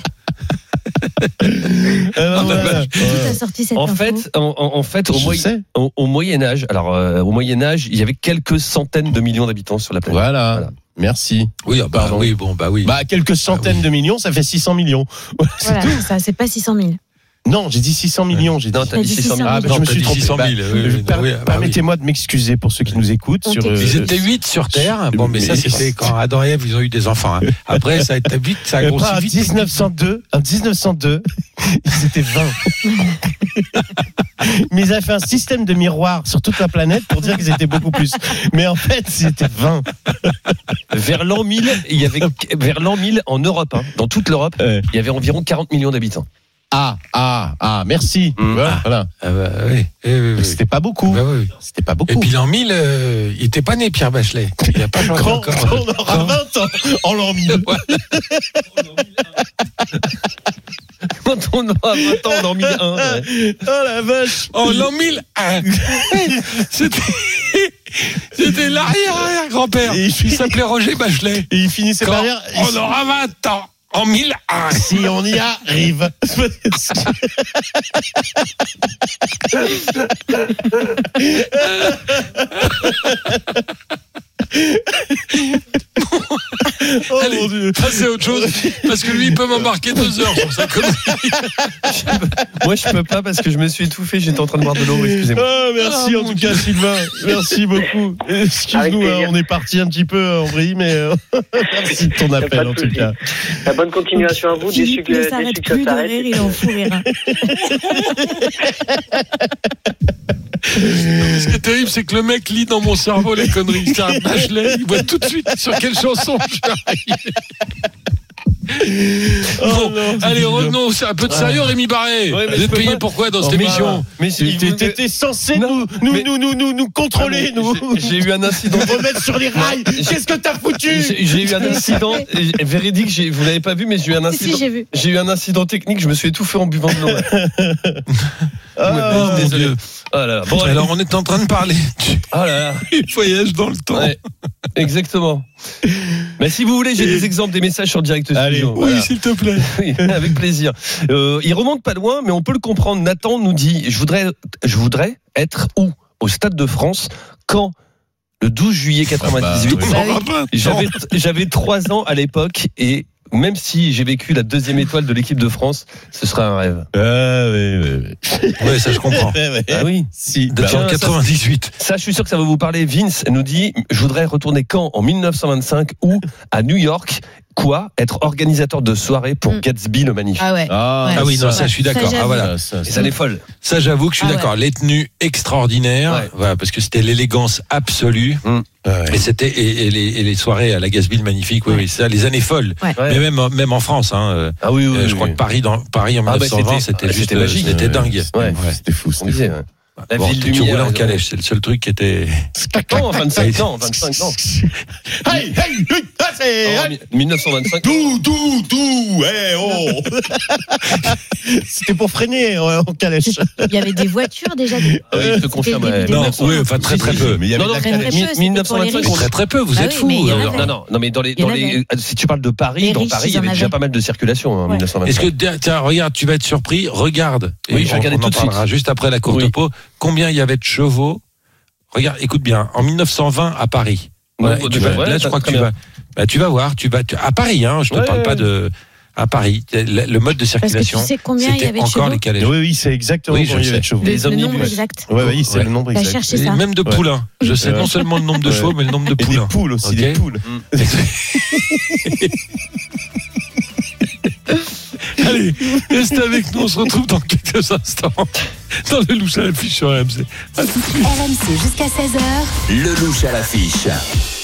Voilà. Tout a sorti cette En info. fait, Je sais. au Moyen Âge, au Moyen Âge, il y avait quelques centaines de millions d'habitants sur la planète. Voilà. Merci. Oui, Pardon. oui, bon, bah oui. Bah, quelques centaines de millions, ça fait 600 millions. Voilà, c'est ça, c'est pas 600 000. Non, j'ai dit 600 millions. J'ai dit. Non, t'as dit 600 000. Ah, bah, Non, je me t'as suis dit trompé. 600 000. Bah, Oui, bah oui. Permettez-moi de m'excuser pour ceux qui nous écoutent. On Sur, t'écoute. Ils étaient 8 sur Terre. Bon, mais ça, c'était quand Adam et Ève, ils ont eu des enfants. Hein. Après, ça a été vite, ça a grossi en vite. 1902, ils étaient 20. Mais ils avaient fait un système de miroirs sur toute la planète pour dire qu'ils étaient beaucoup plus. Mais en fait, c'était 20. Vers l'an 1000, vers l'an 1000 en Europe, dans toute l'Europe, il y avait environ 40 millions d'habitants. Merci. Voilà. Ah bah, oui. C'était pas beaucoup. Bah, oui. C'était pas beaucoup. Et puis l'an 1000, il était pas né, Pierre Bachelet. Il n'a pas changé encore. Quand on aura 20 ans en l'an 1000. Quand on aura 20 ans en l'an 1001. Oh la vache. En l'an 1001. C'était l'arrière-grand-père. Il s'appelait Roger Bachelet. Et il finissait par dire on aura 20 ans. En 1001. Si on y arrive. Allez, mon Dieu. C'est autre chose. Parce que lui, il peut m'embarquer 2 heures sur sa connerie. Moi, je peux pas parce que je me suis étouffé. J'étais en train de boire de l'eau. Excusez-moi. Merci en tout cas, Sylvain. Merci beaucoup. Excuse-nous, on est parti un petit peu en vrille, mais merci de ton appel en tout cas. La bonne continuation à vous. Philippe ne s'arrête plus de rire, il en fout rire. Ce qui est terrible, c'est que le mec lit dans mon cerveau les conneries. C'est un Bachelet, il voit tout de suite sur quelle chanson je vais arriver. Bon, allez, revenons un peu de sérieux, Rémi Barré. Vous êtes payé pourquoi dans cette émission? Mais t'étais censé nous contrôler, nous. J'ai eu un incident. Nous remettre sur les rails. Qu'est-ce que t'as foutu? J'ai eu un incident véridique. Vous l'avez pas vu, mais j'ai eu un incident. Si, j'ai vu. J'ai eu un incident technique. Je me suis étouffé en buvant de l'eau. Désolé. Oh là là. Bon, alors, on est en train de parler du voyage dans le temps. Ouais, exactement. Mais si vous voulez, j'ai des exemples, des messages sur Direct Studio. Allez, oui, s'il te plaît. Oui, avec plaisir. Il remonte pas loin, mais on peut le comprendre. Nathan nous dit, je voudrais être où? Au Stade de France, quand? Le 12 juillet 98. J'avais 3 ans à l'époque et même si j'ai vécu la 2e étoile de l'équipe de France, ce serait un rêve. Oui, ça je comprends. Ah oui. Si. En 98. Ça, je suis sûr que ça va vous parler. Vince nous dit, je voudrais retourner quand? En 1925 ou à New York. Quoi? Être organisateur de soirée pour Gatsby le Magnifique. Ah ouais. Ah oui, non, ça je suis d'accord. Ça, voilà. Ça est folle. Ça, j'avoue que je suis d'accord. Les tenues extraordinaires, voilà, parce que c'était l'élégance absolue. Et c'était et les soirées à la Gatsby le Magnifique, oui, ça, les années folles. Mais même en France, hein. Ah oui, je crois que Paris en 1920, c'était juste magique, c'était dingue. C'était fou. La ville tu roulais en calèche, c'est le seul truc qui était. 25 ans. Hey, 1925. C'était pour freiner en calèche. Il y avait des voitures déjà. Oui, je te confirme. Non, oui, enfin très peu. Mais il y avait 1925. Très peu, vous êtes fous. Non, mais dans les, si tu parles de Paris, dans Paris, il y avait déjà pas mal de circulation en 1925. Est-ce que, tiens, regarde, tu vas être surpris, regarde. Oui, je regardais tout de suite. Juste après la courte pause. Combien il y avait de chevaux? Regarde, écoute bien, en 1920 à Paris. Voilà, là, je crois que tu vas voir, à Paris, hein, je te parle pas de, à Paris, le mode de circulation. Parce que tu sais combien il y avait de chevaux? Les calèches. Oui, c'est exactement combien il y avait de chevaux. Le nombre exact. Oui, c'est le nombre exact. Cherché ça. Même de poulains. Je sais non seulement le nombre de chevaux, mais le nombre de poulains. Et des poules aussi, des poules. Allez, restez avec nous, on se retrouve dans quelques instants dans le louche à l'affiche sur RMC. RMC jusqu'à 16h. Le louche à l'affiche.